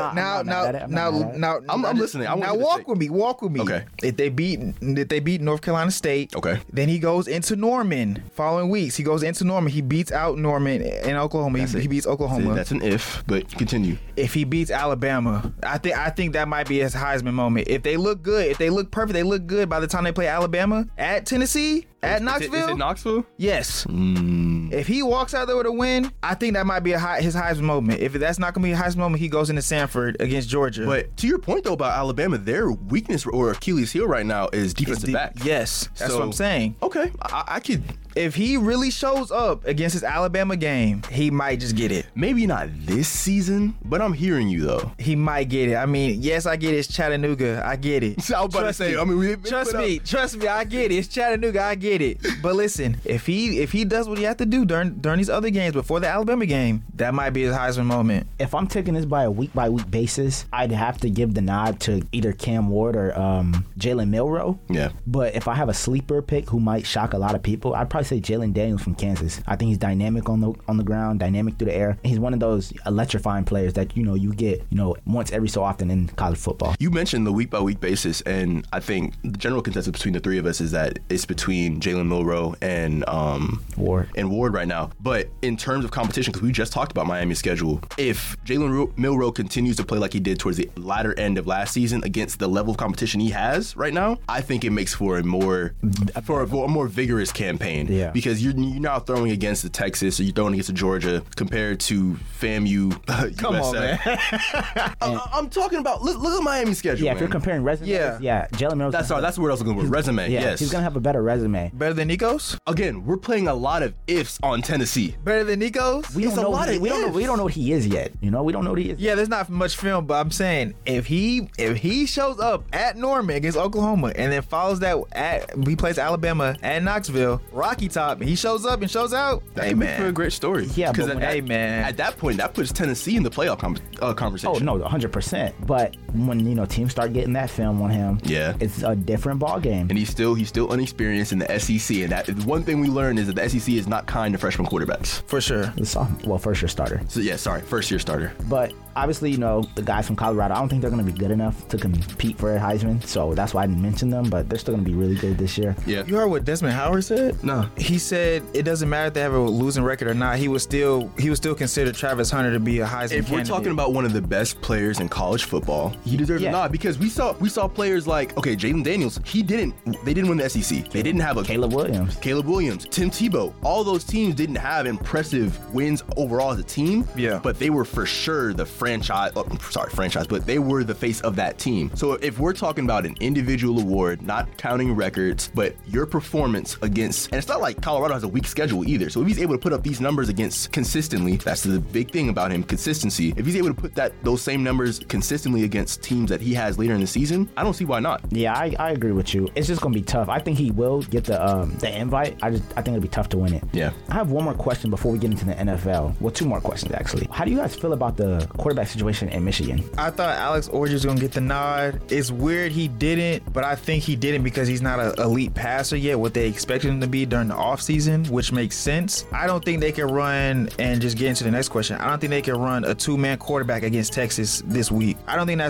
listening. Now walk with me. Okay. If they beat North Carolina State, okay, then he goes into Norman. Following weeks, he goes into Norman. He beats out Norman in Oklahoma. He beats Oklahoma. That's an if, but continue. If he beats Alabama, I think that might be his Heisman moment. If they look good, if they look perfect, they look good by the time they play Alabama at Tennessee. At Knoxville? Is it Knoxville? Yes. If he walks out there with a win, I think that might be his Heisman moment. If that's not going to be a Heisman moment, he goes into Sanford against Georgia. But to your point, though, about Alabama, their weakness or Achilles heel right now is defensive back. Yes. That's what I'm saying. Okay. I could... If he really shows up against his Alabama game, he might just get it. Maybe not this season, but I'm hearing you, though. He might get it. I mean, yes, I get it. It's Chattanooga. I get it. I was about to say, trust me, I get it. It's Chattanooga. I get it. But listen, if he does what he has to do during these other games before the Alabama game, that might be his Heisman moment. If I'm taking this by a week-by-week basis, I'd have to give the nod to either Cam Ward or Jalen Milroe. Yeah. But if I have a sleeper pick who might shock a lot of people, I'd probably say Jalen Daniels from Kansas. I think he's dynamic on the ground, dynamic through the air. He's one of those electrifying players that you get once every so often in college football. You mentioned the week-by-week basis, and I think the general consensus between the three of us is that it's between Jalen Milroe and Ward right now. But in terms of competition, because we just talked about Miami's schedule, if Jalen Milroe continues to play like he did towards the latter end of last season against the level of competition he has right now, I think it makes for a more vigorous campaign. Yeah. Because you're now throwing against the Texas or you're throwing against the Georgia compared to FAMU. Come on, man. I'm talking about look at Miami's schedule. Yeah, if you're comparing resumes, Jalen Milroe. That's where I was going with resume. Yeah, yes, he's gonna have a better resume. Better than Nico's? Again, we're playing a lot of ifs on Tennessee. Better than Nico's? We don't know what he is yet. We don't know what he is. Yeah, there's not much film, but I'm saying if he shows up at Norman against Oklahoma and then follows that he plays Alabama at Knoxville, Rocky Top, and he shows up and shows out. That could be for a great story. Yeah, but at that point, that puts Tennessee in the playoff conversation. Oh no, 100%. But when teams start getting that film on him, it's a different ball game. And he's still unexperienced in the SEC, and that is one thing we learned is that the SEC is not kind to freshman quarterbacks. For sure. First year starter. So first year starter. But obviously, the guys from Colorado, I don't think they're going to be good enough to compete for a Heisman, so that's why I didn't mention them, but they're still going to be really good this year. Yeah. You heard what Desmond Howard said? No. He said it doesn't matter if they have a losing record or not. He would still consider Travis Hunter to be a Heisman candidate. If we're talking about one of the best players in college football, he deserves a nod because we saw players like Jalen Daniels. They didn't win the SEC. They didn't have a Caleb Williams, Tim Tebow. All those teams didn't have impressive wins overall as a team. Yeah. But they were for sure the franchise, but they were the face of that team. So if we're talking about an individual award, not counting records, but your performance against, and it's not like Colorado has a weak schedule either. So if he's able to put up these numbers against consistently, that's the big thing about him, consistency. If he's able to put those same numbers consistently against teams that he has later in the season, I don't see why not. Yeah, I agree with you. It's just gonna be tough. I think he will get the invite. I think it'll be tough to win it. Yeah. I have one more question before we get into the NFL. Well, two more questions actually. How do you guys feel about the quarterback situation in Michigan? I thought Alex Orgeron was gonna get the nod. It's weird he didn't, but I think he didn't because he's not an elite passer yet, what they expected him to be during the offseason, which makes sense. I don't think they can run, and just get into the next question, I don't think they can run a two-man quarterback against Texas this week. I don't think that's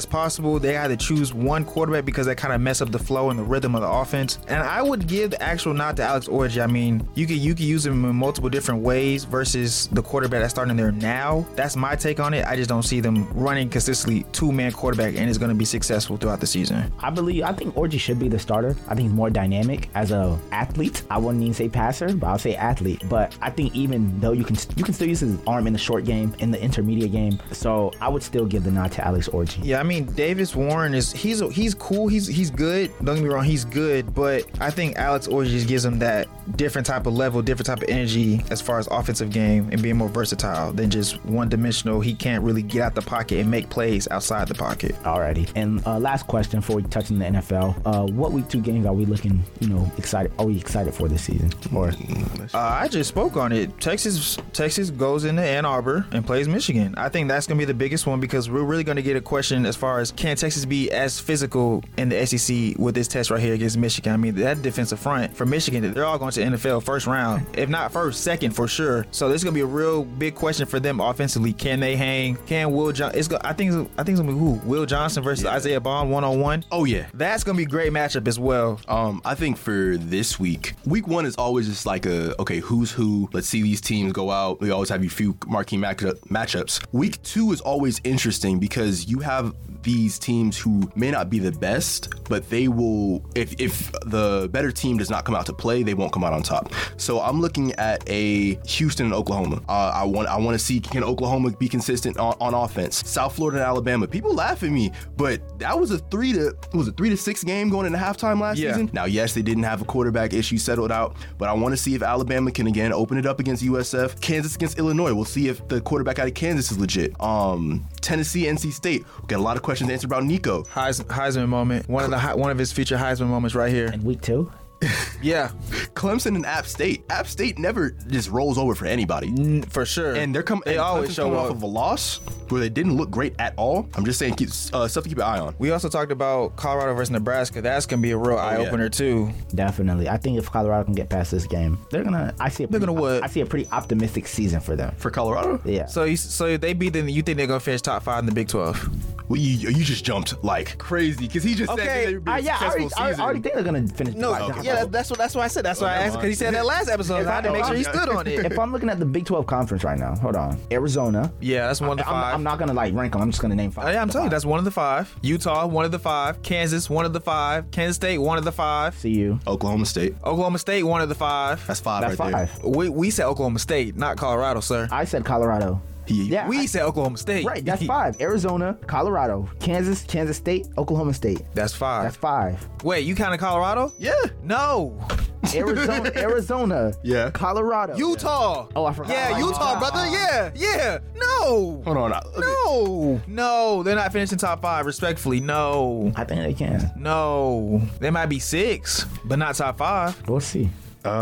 possible. They had to choose one quarterback because that kind of mess up the flow and the rhythm of the offense. And I would give the actual nod to Alex Orji. I mean, you could use him in multiple different ways versus the quarterback that's starting there now. That's my take on it. I just don't see them running consistently two-man quarterback and it's going to be successful throughout the season. I think Orji should be the starter. I think he's more dynamic as a athlete. I wouldn't even say passer, but I'll say athlete. But I think even though you can still use his arm in the short game, in the intermediate game. So I would still give the nod to Alex Orji. Yeah, I mean, Davis Warren he's cool. He's good. Don't get me wrong, he's good. But I think Alex Orji just gives him that different type of level, different type of energy as far as offensive game and being more versatile than just one-dimensional. He can't really get out the pocket and make plays outside the pocket. Alrighty. And last question before we touch on the NFL. What week 2 games are we looking, excited? Are we excited for this season? Or I just spoke on it. Texas goes into Ann Arbor and plays Michigan. I think that's going to be the biggest one because we're really going to get a question as far as can Texas be as physical in the SEC with this test right here against Michigan. I mean, that defensive front for Michigan, they're all going to the NFL first round, if not first, second for sure. So this is going to be a real big question for them offensively. Can they hang? Can Will Johnson? I think it's going to be who? Will Johnson versus Isaiah Bond 1-on-1. Oh yeah, that's going to be a great matchup as well. I think for this week 1 is always just like okay, who's who. Let's see these teams go out. We always have a few marquee matchups. Week 2 is always interesting because you have these teams who may not be the best, but they will, if the better team does not come out to play, they won't come out on top. So I'm looking at a Houston and Oklahoma. I want to see, can Oklahoma be consistent on offense? South Florida and Alabama. People laugh at me, but that was a 3-6 game going into halftime last season. Now, yes, they didn't have a quarterback issue settled out, but I want to see if Alabama can again open it up against USF. Kansas against Illinois. We'll see if the quarterback out of Kansas is legit. Tennessee, NC State. We got a lot of questions to answer about Nico. Heisman moment. One of his future Heisman moments right here. In week 2? Yeah. Clemson and App State. App State never just rolls over for anybody. For sure. And they always show off of a loss where they didn't look great at all. I'm just saying, stuff to keep an eye on. We also talked about Colorado versus Nebraska. That's going to be a real eye-opener too. Definitely. I think if Colorado can get past this game, I see a pretty optimistic season for them. For Colorado? Yeah. So they beat them, you think they're going to finish top 5 in the Big 12? Well, you just jumped like crazy because he just said they would be a successful season. I already think they're going to finish. That's why I said. That's why I asked, because he said that last episode. I had to make sure he stood on it. If I'm looking at the Big 12 conference right now, hold on. Arizona. Yeah, that's one of the 5. I'm not going to rank them. I'm just going to name 5. Yeah, I'm telling you, that's one of the 5. Utah, one of the 5. Kansas, one of the 5. Kansas State, one of the 5. CU. Oklahoma State, one of the 5. That's 5 there. We said Oklahoma State, not Colorado, sir. I said Colorado. We said Oklahoma State. Right, that's 5. Arizona, Colorado, Kansas State, Oklahoma State. That's 5. That's 5. Wait, you counted Colorado? Yeah. No. Arizona. Yeah. Colorado. Utah. Oh, I forgot. Yeah, Utah, brother. Yeah. No. Hold on. No. They're not finishing top 5. Respectfully, no. I think they can. No. They might be 6, but not top 5. We'll see.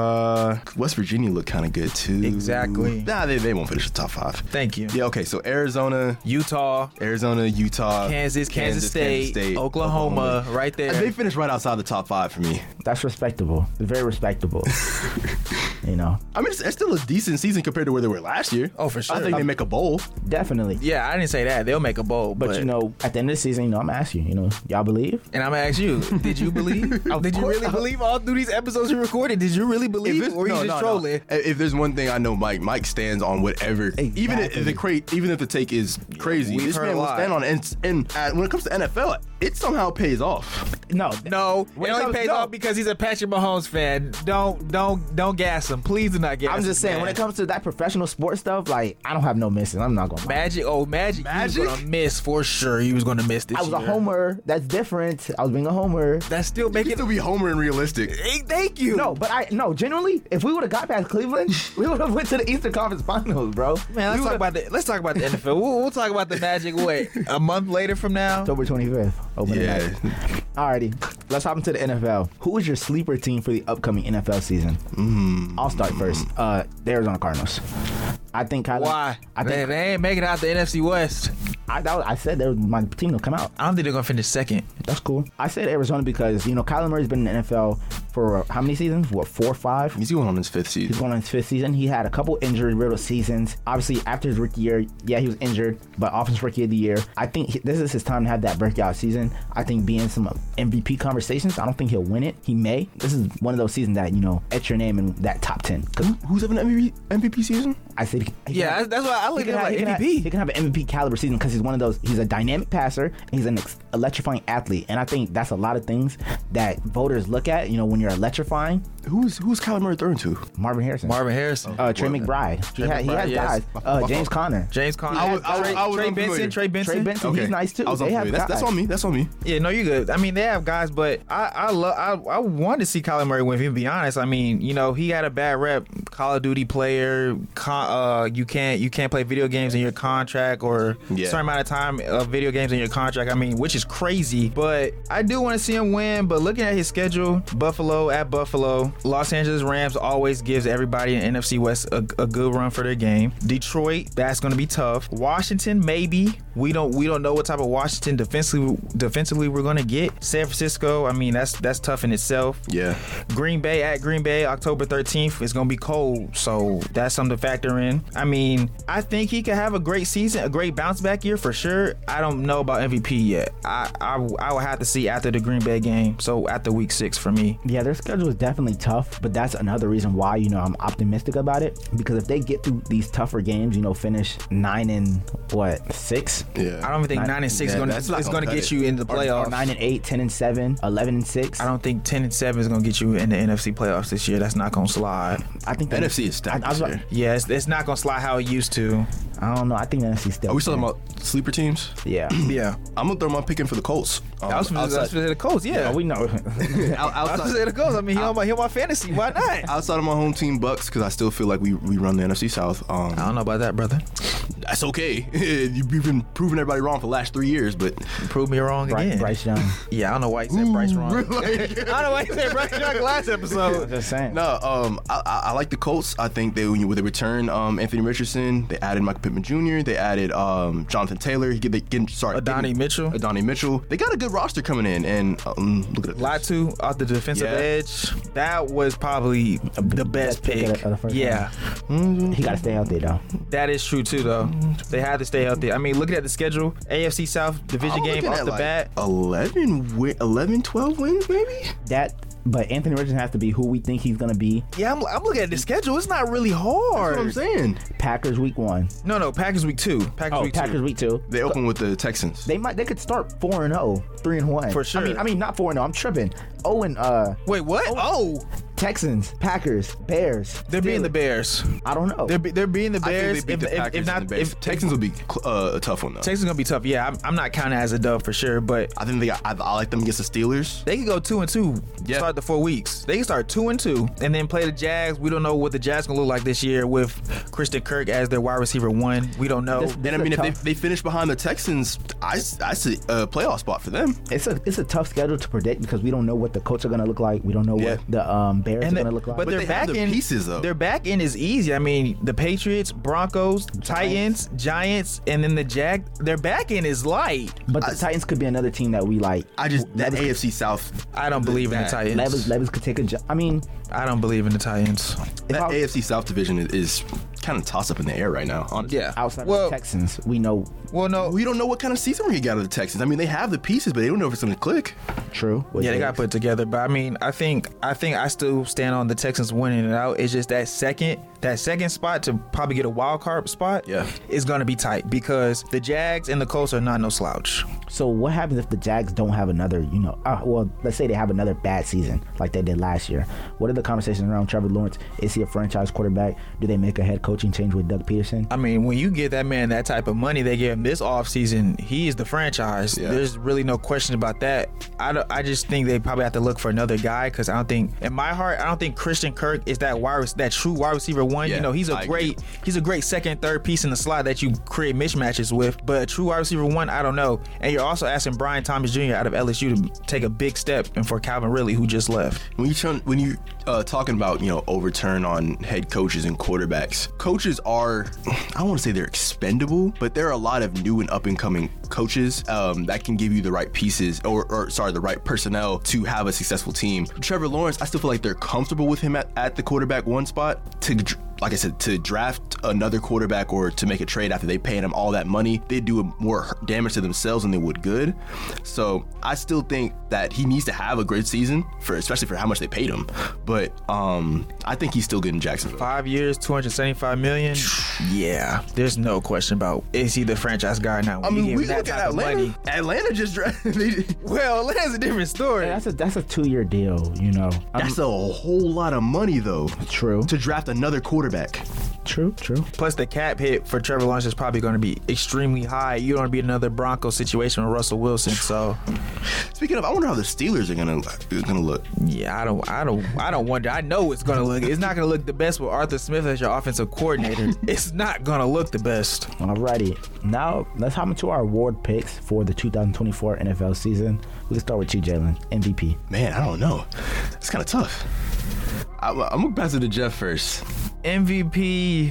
West Virginia look kind of good too. Exactly. Nah, they won't finish the top 5. Thank you. Yeah, okay, so Arizona, Utah, Kansas State, Oklahoma, right there. They finished right outside the top 5 for me. That's respectable. Very respectable. I mean, it's still a decent season compared to where they were last year. Oh, for sure. I think they make a bowl. Definitely. Yeah, I didn't say that. They'll make a bowl. But at the end of the season, I'm going to ask you, y'all believe? And I'm going to ask you, did you believe? Did you really believe all through these episodes you recorded? Did you really believe? Or you just trolling? If there's one thing I know, Mike stands on whatever. Exactly. Even if the take is crazy, this man will stand on it. And when it comes to NFL, it somehow pays off. No, it only pays off because he's a Patrick Mahomes fan. Don't gas him. Please do not gas him. I'm just saying, when it comes to that professional sports stuff, I don't have no missing. I'm not going to Magic. He was going to miss for sure. He was going to miss this year. I was a homer. That's different. I was being a homer. That's still making it to be homer and realistic. Hey, thank you. No, genuinely, if we would have got past Cleveland, we would have went to the Eastern Conference Finals, bro. Man, let's talk about the NFL. We'll talk about the Magic. A month later from now, October 25th. Night. Alrighty, let's hop into the NFL. Who is your sleeper team for the upcoming NFL season? I'll start first. The Arizona Cardinals. I think Why? They ain't making it out the NFC West. I said my team will come out. I don't think they're gonna finish second. That's cool. I said Arizona because Kyler Murray's been in the NFL for how many seasons? What, 4 or 5? He's going on his 5th He's season. going on his 5th season. He had a couple injury-riddled seasons. Obviously, after his rookie year, yeah, he was injured, but Offensive Rookie of the Year. I think this is his time to have that breakout season. I think be in some MVP conversations. I don't think he'll win it. He may. This is one of those seasons that, etch your name in that top 10. Who's having an MVP season? I said, Yeah, that's why I look at him like MVP. He can have an MVP caliber season because he's one of those. He's a dynamic passer. And he's an electrifying athlete, and I think that's a lot of things that voters look at. When you're electrifying. Who's Kyler Murray throwing to? Marvin Harrison. Trey McBride. He has guys. James Conner. Trey Benson. Okay. He's nice too. I was They have that's guys. on me. That's on me. Yeah, no, you're good. I mean, they have guys, but I want to see Kyler Murray win. If you be honest, I mean, he had a bad rep. Call of Duty player. You can't play video games in your contract or a certain amount of time of video games in your contract. I mean, which is crazy. But I do want to see him win. But looking at his schedule, Buffalo at Buffalo, Los Angeles Rams always gives everybody in NFC West a good run for their game. Detroit, that's going to be tough. Washington, maybe. We don't know what type of Washington defensively we're going to get. San Francisco, I mean, that's tough in itself. Yeah. Green Bay at Green Bay, October 13th. It's going to be cold, so that's something to factor in. I mean, I think he could have a great season, a great bounce back year for sure. I don't know about MVP yet. I will have to see after the Green Bay game, so after week 6 for me. Yeah, their schedule is definitely tough, but that's another reason why, I'm optimistic about it, because if they get through these tougher games, finish 9-6. Yeah. I don't even think 9-6 is going to get you into the playoffs. Or 9-8, 10-7, 11-6. I don't think 10-7 is going to get you in the NFC playoffs this year. That's not going to slide. I think The NFC is stacked this year. Yeah, it's not going to slide how it used to. I don't know. I think the NFC still. Are we still talking about sleeper teams? Yeah. Yeah. I'm going to throw my pick in for the Colts. I was going to say the Colts, yeah. We know. I was going to say the Colts. I mean, he on my fantasy. Why not? Outside of my home team, Bucks, because I still feel like we run the NFC South. I don't know about that, brother. That's okay. You've been proving everybody wrong for the last 3 years, but Prove me wrong again. Bryce Young. Yeah, I don't know why you said Bryce wrong. I don't know why you said Bryce Young last episode. Just saying. no. I like the Colts. I think they return Anthony Richardson, they added Michael Pittman Jr., they added Jonathan Taylor. Adonai Mitchell. They got a good roster coming in, and look at it. Latu off the defensive edge. That was probably the best pick. Of the first Yeah, He got to stay healthy, though. that is true too, though. They had to stay healthy. I mean, looking at the schedule, AFC South division I'm game looking off at the like bat. 11, 12 wins, maybe? But Anthony Richardson has to be who we think he's going to be. Yeah, I'm looking at the schedule. It's not really That's hard. what I'm saying. Packers week 1. No, Packers week 2. Packers week 2. They open with the Texans. They could start 4-0, 3-1. For sure. I mean not 4-0. I'm tripping. Wait, what? Oh, Texans, Packers, Bears. they're being the Bears. I don't know. They're being the I Bears. think they beat the Packers and the Bears. Texans will be a tough one, though. Texans gonna be tough. Yeah, I'm not counting it as a dub for sure, but I think I like them against the Steelers. they could go 2-2. Yeah. Start the 4 weeks. They can start 2-2 and then play the Jags. We don't know what the Jags gonna look like this year with Christian Kirk as their wide receiver 1. We don't know. Then I mean, if they finish behind the Texans, I see a playoff spot for them. It's a tough schedule to predict because we don't know what the Colts are going to look like. We don't know what the Bears are going to look like. But their they back have the end pieces, though. Their back end is easy. I mean, the Patriots, Broncos, Titans, Giants, and then the Jags. Their back end is light. But the Titans could be another team that we like. That AFC South. I don't believe in the Titans. Levis could take a job. I mean, I don't believe in the Titans. That AFC South division is kind of toss up in the air right now, honestly. Yeah. outside of the Texans, we know. Well, no. We don't know what kind of season we're going to get out of the Texans. I mean, they have the pieces, but they don't know if it's going to click. True. Yeah, they got to put it together. But I mean, I think I still stand on the Texans winning it out. It's just that second spot to probably get a wild card spot is going to be tight because the Jags and the Colts are not no slouch. So what happens if the Jags don't have another, let's say they have another bad season like they did last year? What are the conversations around Trevor Lawrence? Is he a franchise quarterback? Do they make a head coaching change with Doug Peterson? I mean, when you give that man that type of money they gave him this offseason, he is the franchise. Yeah. There's really no question about that. I just think they probably have to look for another guy because I don't think, in my heart, I don't think Christian Kirk is that true wide receiver 1. Yeah, He's a great second, third piece in the slot that you create mismatches with. But a true wide receiver 1, I don't know. And you're also asking Brian Thomas Jr. out of LSU to take a big step and for Calvin Ridley, who just left. When you talking about, overturn on head coaches and quarterbacks. Coaches are, I don't want to say they're expendable, but there are a lot of new and up and coming coaches that can give you the right pieces or the right personnel to have a successful team. Trevor Lawrence, I still feel like they're comfortable with him at the quarterback one spot. Like I said, to draft another quarterback or to make a trade after they paid him all that money, they do more damage to themselves than they would good. So I still think that he needs to have a great season, especially for how much they paid him. But I think he's still good in Jacksonville. 5 years, $275 million. Yeah, there's no question about is he the franchise guy now. I mean, we look at Atlanta. Atlanta just drafted. Well, Atlanta's a different story. Yeah, that's a 2-year deal. That's a whole lot of money, though. True. To draft another quarterback. True. Plus, the cap hit for Trevor Lawrence is probably going to be extremely high. You don't want to be another Broncos situation with Russell Wilson. So, speaking of, I wonder how the Steelers are gonna look. Yeah, I don't wonder. I know it's going to look. It's not going to look the best with Arthur Smith as your offensive coordinator. It's not going to look the best. Alrighty, now let's hop into our award picks for the 2024 NFL season. We can start with you, Jalen. MVP. Man, I don't know. It's kind of tough. I'm gonna pass it to Jeff first. MVP,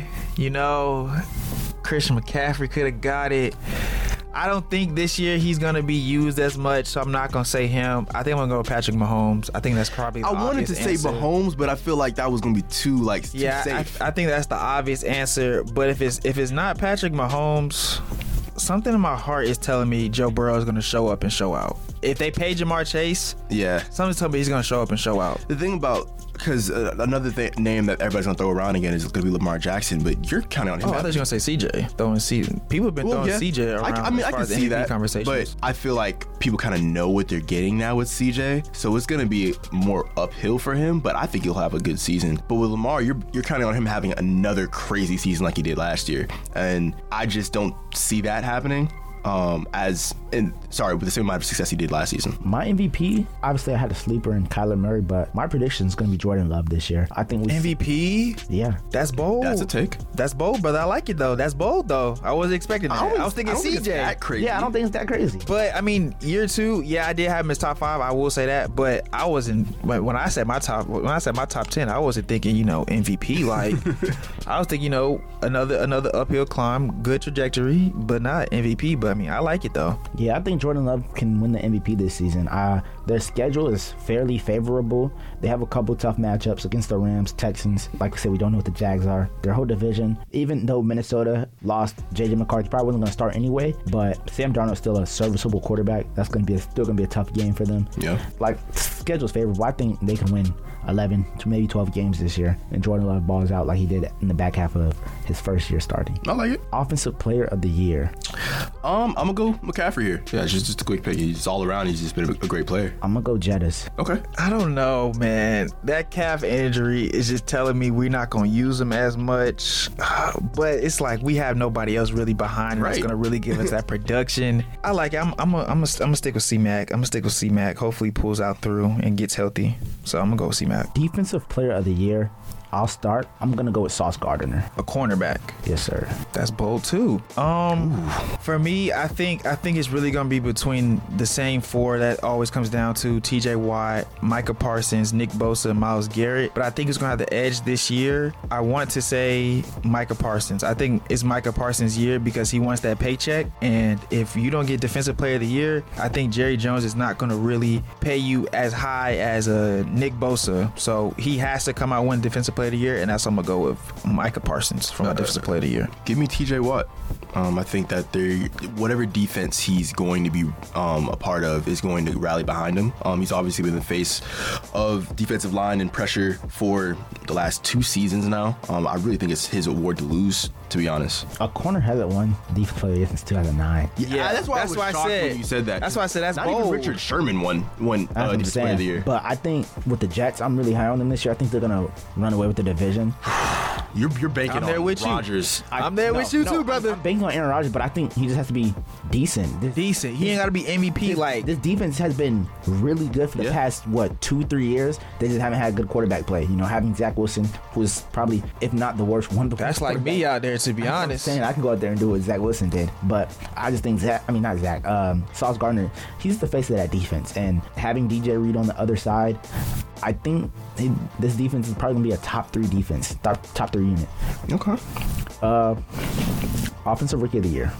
Christian McCaffrey could have got it. I don't think this year he's going to be used as much, so I'm not going to say him. I think I'm going to go with Patrick Mahomes. I think that's probably the wanted to answer. say Mahomes, but I feel like that was going to be too safe. I think that's the obvious answer. But if it's not Patrick Mahomes, something in my heart is telling me Joe Burrow is going to show up and show out. If they pay Jamar Chase, something's telling me he's going to show up and show out. The thing about, because another name that everybody's going to throw around again is going to be Lamar Jackson, but you're counting on him. I thought you were going to say CJ. People have been throwing CJ around. I can see that, but I feel like people kind of know what they're getting now with CJ, so it's going to be more uphill for him, but I think he'll have a good season. But with Lamar, you're counting on him having another crazy season like he did last year, and I just don't see that happening. With the same amount of success he did last season. My MVP, obviously I had a sleeper in Kyler Murray, but my prediction is going to be Jordan Love this year. I think MVP? Yeah. That's bold. That's a take. That's bold, brother. I like it, though. That's bold, though. I wasn't expecting that. I was thinking CJ. Think it's that crazy. Yeah, I don't think it's that crazy. But, I mean, year two, I did have him as top 5. I will say that. But I wasn't, when I said my top 10, I wasn't thinking, MVP. Like, I was thinking, another uphill climb, good trajectory, but not MVP. But, I mean, I like it, though. Yeah, I think Jordan Love can win the MVP this season. Their schedule is fairly favorable. They have a couple tough matchups against the Rams, Texans. Like I said, we don't know what the Jags are. Their whole division, even though Minnesota lost J.J. McCarthy, probably wasn't going to start anyway, but Sam Darnold's still a serviceable quarterback. That's still going to be a tough game for them. Yeah. Like, schedule's favorable. I think they can win 11 to maybe 12 games this year, and Jordan Love balls out like he did in the back half of his first year starting. I like it. Offensive player of the year. I'm gonna go McCaffrey here. Yeah, it's just a quick pick. He's all around. He's just been a great player. I'm gonna go Jettis. Okay. I don't know, man. That calf injury is just telling me we're not gonna use him as much. But it's like we have nobody else really behind him that's gonna really give us that production. I like it. I'm gonna stick with C-Mac. Hopefully he pulls out through and gets healthy. So I'm gonna go with C-Mac. Defensive player of the year. I'll start. I'm gonna go with Sauce Gardner. A cornerback. Yes, sir. That's bold too. For me, I think it's really gonna be between the same 4 that always comes down to T.J. Watt, Micah Parsons, Nick Bosa, and Myles Garrett. But I think it's gonna have the edge this year. I want to say Micah Parsons. I think it's Micah Parsons' year because he wants that paycheck. And if you don't get Defensive Player of the Year, I think Jerry Jones is not gonna really pay you as high as a Nick Bosa. So he has to come out and win Defensive Player of the Year, and that's what I'm gonna go with Micah Parsons from Defensive Player of the Year. Give me TJ Watt. I think that whatever defense he's going to be a part of is going to rally behind him. He's obviously been the face of defensive line and pressure for the last 2 seasons now. I really think it's his award to lose, to be honest. A corner hasn't won Defensive Player of the Year since 2009. Yeah, that's why I was shocked when you said that. That's why I said that's not bold. Even Richard Sherman won Defensive Player of the Year. But I think with the Jets, I'm really high on them this year. I think they're gonna run away with the division. You're banking on Rodgers. I'm there with you too, brother. I'm banking on Aaron Rodgers, but I think he just has to be decent. He ain't got to be MVP. This defense has been really good for the past 2-3 years. They just haven't had good quarterback play. Having Zach Wilson, who's probably, if not the worst, one of the worst. That's like me out there, to be honest. I can go out there and do what Zach Wilson did, but I just think Sauce Gardner, he's the face of that defense, and having DJ Reed on the other side, I think this defense is probably gonna be a top 3 defense, top 3 unit. Okay. Offensive Rookie of the Year.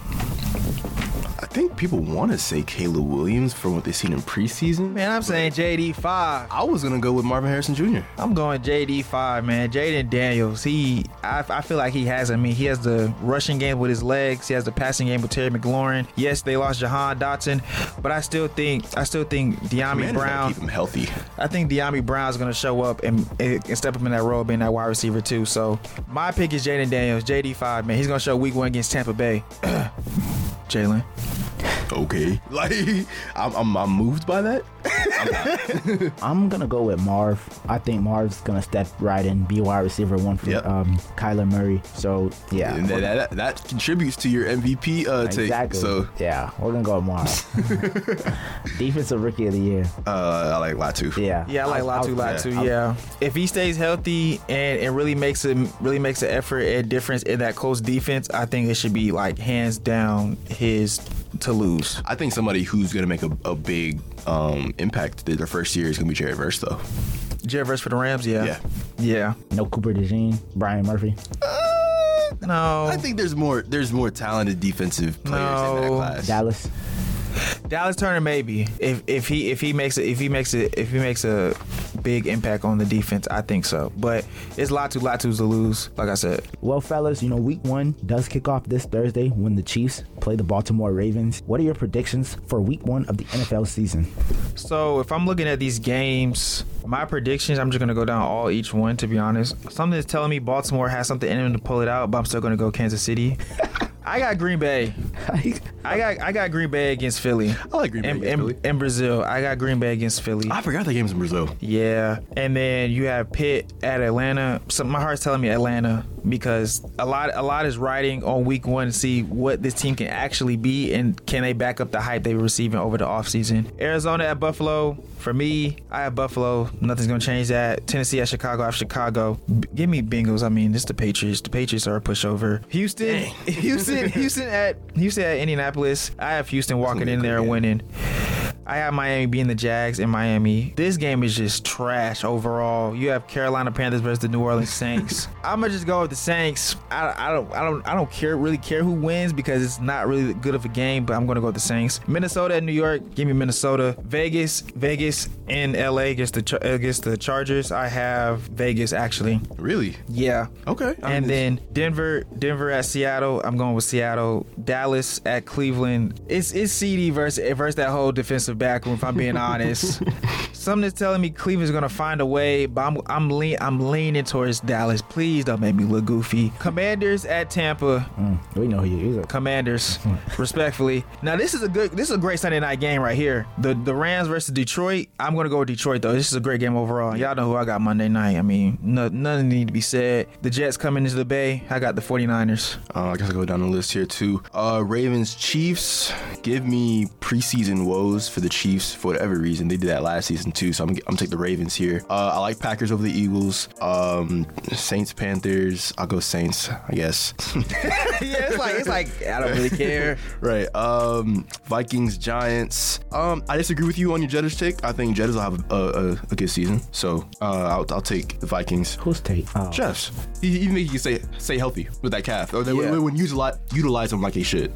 I think people want to say Caleb Williams from what they've seen in preseason. Man, I'm saying JD5. I was gonna go with Marvin Harrison Jr. I'm going JD5, man. Jaden Daniels. I feel like he has. I mean, he has the rushing game with his legs. He has the passing game with Terry McLaurin. Yes, they lost Jahan Dotson, but I still think De'Ami Brown. Keep him healthy. I think De'Ami Brown is going to show up and step up in that role, being that wide receiver too. So my pick is Jaden Daniels, JD5. Man, he's going to show week 1 against Tampa Bay. Jalen. Okay, like I'm moved by that. I'm gonna go with Marv. I think Marv's gonna step right in, be wide receiver 1 for Kyler Murray. So yeah, and that contributes to your MVP exactly. take. So yeah, we're gonna go with Marv. Defensive Rookie of the Year. I like Latu. Yeah, I like Latu. Yeah, if he stays healthy and really makes an effort and difference in that Colts defense, I think it should be like hands down his to lose. I think somebody who's going to make a big impact their first year is going to be Jared Verse, though. Jared Verse for the Rams, yeah. No Cooper DeJean, Brian Murphy. No, I think there's more talented defensive players in that class. Dallas Turner maybe if he makes a big impact on the defense, I think so. But it's Latu's to lose, like I said. Well, fellas, week 1 does kick off this Thursday when the Chiefs play the Baltimore Ravens. What are your predictions for week 1 of the NFL season? So if I'm looking at these games, my predictions, I'm just gonna go down each one, to be honest. Something is telling me Baltimore has something in them to pull it out, but I'm still gonna go Kansas City. I got Green Bay. I got Green Bay against Philly. I like Green Bay against Philly. In Brazil, I got Green Bay against Philly. I forgot that game's in Brazil. Yeah, and then you have Pitt at Atlanta. So my heart's telling me Atlanta because a lot is riding on week 1 to see what this team can actually be and can they back up the hype they were receiving over the offseason. Arizona at Buffalo. For me, I have Buffalo. Nothing's gonna change that. Tennessee at Chicago. I have Chicago. Give me Bengals. I mean, it's the Patriots. The Patriots are a pushover. Houston at Indianapolis. I have Houston walking in there and winning. I have Miami being the Jags in Miami. This game is just trash overall. You have Carolina Panthers versus the New Orleans Saints. I'm gonna just go with the Saints. I don't really care who wins because it's not really good of a game, but I'm gonna go with the Saints. Minnesota and New York. Give me Minnesota. Vegas and LA against the Chargers. I have Vegas actually. Really? Yeah. Okay. And then Denver at Seattle. I'm going with Seattle. Dallas at Cleveland. It's CD versus that whole defensive back room, if I'm being honest. Something is telling me Cleveland's gonna find a way, but I'm leaning towards Dallas. Please don't make me look goofy. Commanders at Tampa. We know who you are. Commanders, respectfully. Now this is a great Sunday night game right here. The Rams versus Detroit. I'm gonna go with Detroit though. This is a great game overall. Y'all know who I got Monday night. I mean, nothing need to be said. The Jets coming into the Bay. I got the 49ers. I guess I'll go down the list here too. Ravens Chiefs. Give me preseason woes for the Chiefs for whatever reason. They did that last season too, so I'm gonna take the Ravens here. I like Packers over the Eagles. Saints Panthers. I'll go Saints, I guess. Yeah, it's like I don't really care. Right. Vikings Giants. I disagree with you on your Jettas take. I think Jettas will have a good season, so I'll take the Vikings. Who's take? Jeff's. He make you stay healthy with that calf, or they wouldn't utilize him like he should.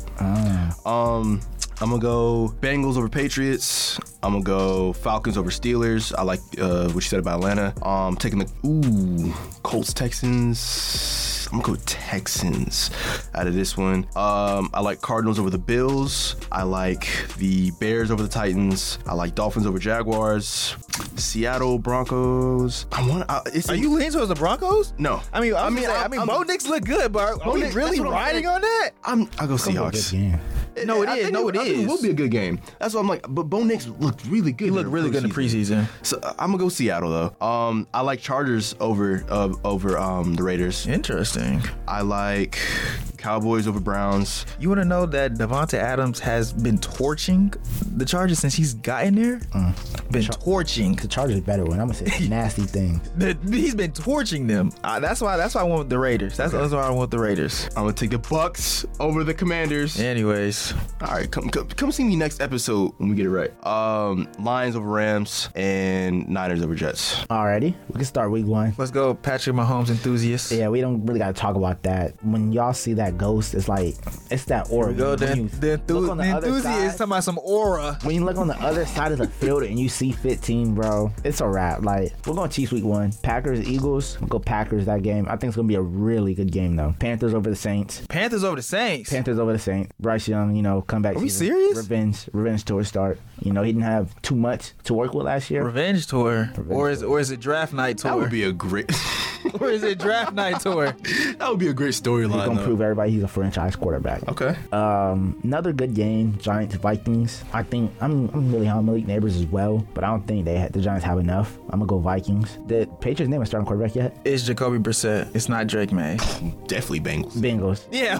I'm going to go Bengals over Patriots. I'm going to go Falcons over Steelers. I like what you said about Atlanta. Taking the Colts, Texans. I'm going to go Texans out of this one. I like Cardinals over the Bills. I like the Bears over the Titans. I like Dolphins over Jaguars. Seattle Broncos. Are you leaning towards the Broncos? No. I mean, Bo Nix look good, but are we really riding on that? I'll go Seahawks. No, it is. It will be a good game. That's what I'm like. But Bo Nix looked really good. He looked really good in the preseason. So I'm gonna go Seattle though. I like Chargers over the Raiders. Interesting. I like Cowboys over Browns. You want to know that Devonta Adams has been torching the Chargers since he's gotten there? Torching. The Chargers are better when I'm gonna say nasty things. He's been torching them. That's why I went with the Raiders. That's why I went with the Raiders. I'm gonna take the Bucks over the Commanders. Anyways. Jets. All right, come see me next episode when we get it right. Lions over Rams and Niners over Jets. Alrighty, we can start week 1. Let's go, Patrick Mahomes enthusiast. Yeah, we don't really got to talk about that. When y'all see that ghost, it's like, it's that aura. Go, When the enthusiast talking about some aura. When you look on the other side of the field and you see 15, bro, it's a wrap. Like, we're going Chiefs week 1. Packers, Eagles. We'll go Packers that game. I think it's going to be a really good game, though. Panthers over the Saints. Panthers over the Saints. Panthers over the Saints. Bryce Young, comeback. Are we season. serious? Revenge tour start. He didn't have too much to work with last year. Revenge tour. Or is it draft night tour? That would be a great. Or is it draft night tour? That would be a great storyline. He's gonna prove everybody he's a franchise quarterback. Okay. Another good game, Giants Vikings. I think I'm really high on Malik Neighbors as well, but I don't think the Giants have enough. I'm gonna go Vikings. The Patriots name a starting quarterback yet? It's Jacoby Brissett. It's not Drake May. Definitely Bengals. Bengals. Yeah.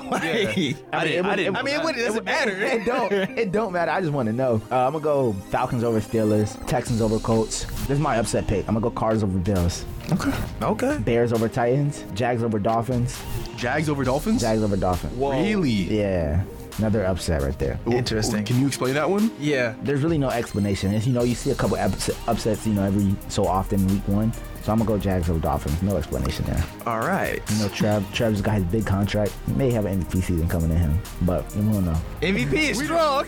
It doesn't matter. It don't matter. I just want to know. I'm gonna go Falcons over Steelers, Texans over Colts. This is my upset pick. I'm gonna go Cards over Bills. Okay. Bears over Titans, Jags over Dolphins. Jags over Dolphins? Jags over Dolphins. Whoa. Really? Yeah. Another upset right there. Interesting. Can you explain that one? Yeah. There's really no explanation. It's, you see a couple upsets, every so often week 1. So I'm going to go Jags over Dolphins. No explanation there. All right. Trevor's got his big contract. He may have an MVP season coming to him, but we don't know. MVP is strong.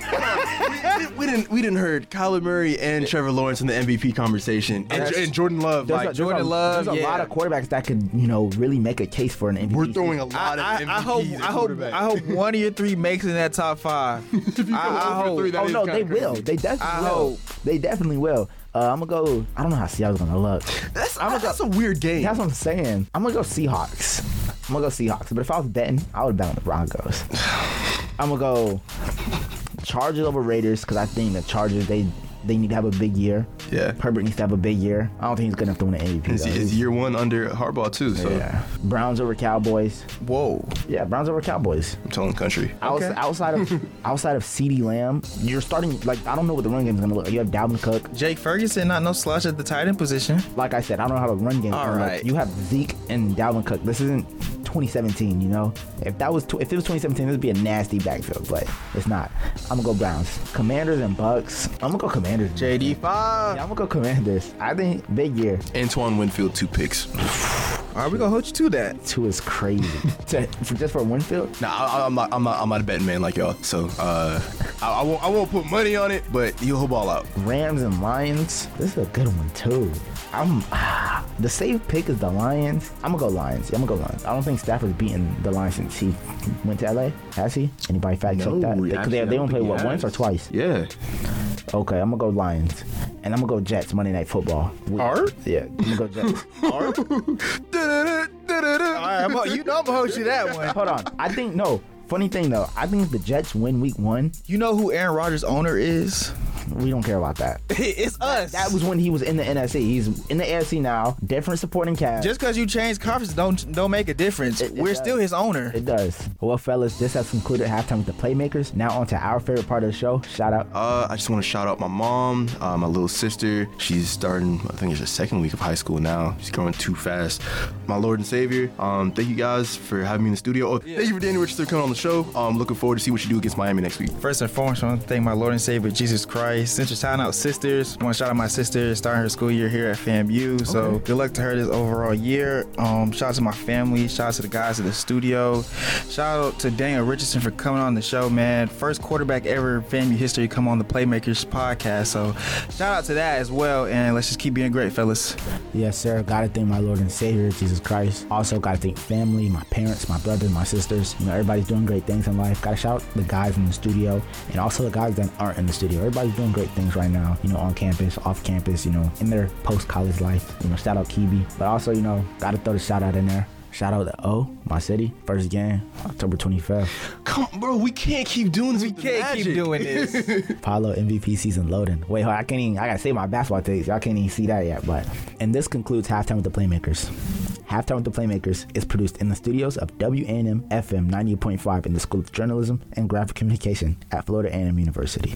we didn't heard Kyler Murray and Trevor Lawrence in the MVP conversation. And Jordan Love. There's a lot of quarterbacks that could, really make a case for an MVP. We're throwing a lot of MVPs I hope one of your 3 makes it in that top 5. I hope. Oh, no, they will. They definitely will. They definitely will. I'm going to go, I don't know how Seattle's going to look. That's a weird game. That's what I'm saying. I'm going to go Seahawks. But if I was betting, I would bet on the Broncos. I'm going to go Chargers over Raiders because I think the Chargers, they need to have a big year. Yeah. Herbert needs to have a big year. I don't think he's good enough to win an MVP. It's year 1 under Harbaugh, too. So. Yeah. Browns over Cowboys. Whoa. Yeah, Browns over Cowboys. I'm telling the country. Okay. Outside of CeeDee Lamb, you're starting, I don't know what the run game is going to look like. You have Dalvin Cook. Jake Ferguson, not no slouch at the tight end position. Like I said, I don't know how the run game is going to look. You have Zeke and Dalvin Cook. This isn't 2017, If it was 2017, this would be a nasty backfield, but it's not. I'm going to go Browns. Commanders and Bucks. I'm going to go Commanders. JD5. Yeah, I'm going to go Commanders. I think big year. Antoine Winfield, 2 picks. All right, we're going to hold you to that. 2 is crazy. Just for Winfield? Nah, I'm not a betting man like y'all. So I won't put money on it, but he'll ball out. Rams and Lions. This is a good one, too. The safe pick is the Lions. I'm gonna go Lions. I don't think Stafford's beaten the Lions since he went to LA. Has he? Anybody fact check that? Because they don't play once or twice? Yeah. Okay, I'm gonna go Lions, and I'm gonna go Jets Monday Night Football. Art? Yeah, I'm gonna go Jets. Art? All right, I'm gonna host you that one. Hold on. I think no. Funny thing though, I think if the Jets win week 1, you know who Aaron Rodgers' owner is? We don't care about that. It's us. That was when he was in the NFC. He's in the AFC now. Different supporting cast. Just because you change conference don't make a difference. We're still his owner. It does. Well, fellas, this has concluded Halftime with the Playmakers. Now on to our favorite part of the show. Shout out. I just want to shout out my mom, my little sister. She's starting, I think it's her 2nd week of high school now. She's growing too fast. My Lord and Savior. Thank you guys for having me in the studio. Thank you for Danny Richardson coming on the show. I'm looking forward to see what you do against Miami next week. First and foremost, I want to thank my Lord and Savior, Jesus Christ. Since you're shouting out sisters, I want to shout out my sister starting her school year here at FAMU. So good luck to her this overall year. Shout out to my family. Shout out to the guys at the studio. Shout out to Daniel Richardson for coming on the show, man. First quarterback ever in FAMU history come on the Playmakers podcast. So shout out to that as well. And let's just keep being great, fellas. Yes, sir. Gotta thank my Lord and Savior, Jesus Christ. Also gotta thank family, my parents, my brothers, my sisters. Everybody's doing great things in life. Gotta shout out the guys in the studio and also the guys that aren't in the studio. Everybody's doing great things right now, on campus, off campus, in their post-college life. Shout out Kiwi. But also, gotta throw the shout out in there. Shout out to O, my city. First game, October 25th. Come on, bro. We can't keep doing this. We can't keep doing this. Paulo MVP season loading. Wait, hold on, I gotta say my basketball takes. Y'all can't even see that yet. And this concludes Halftime with the Playmakers. Halftime with the Playmakers is produced in the studios of WANM FM 98.5 in the School of Journalism and Graphic Communication at Florida A&M University.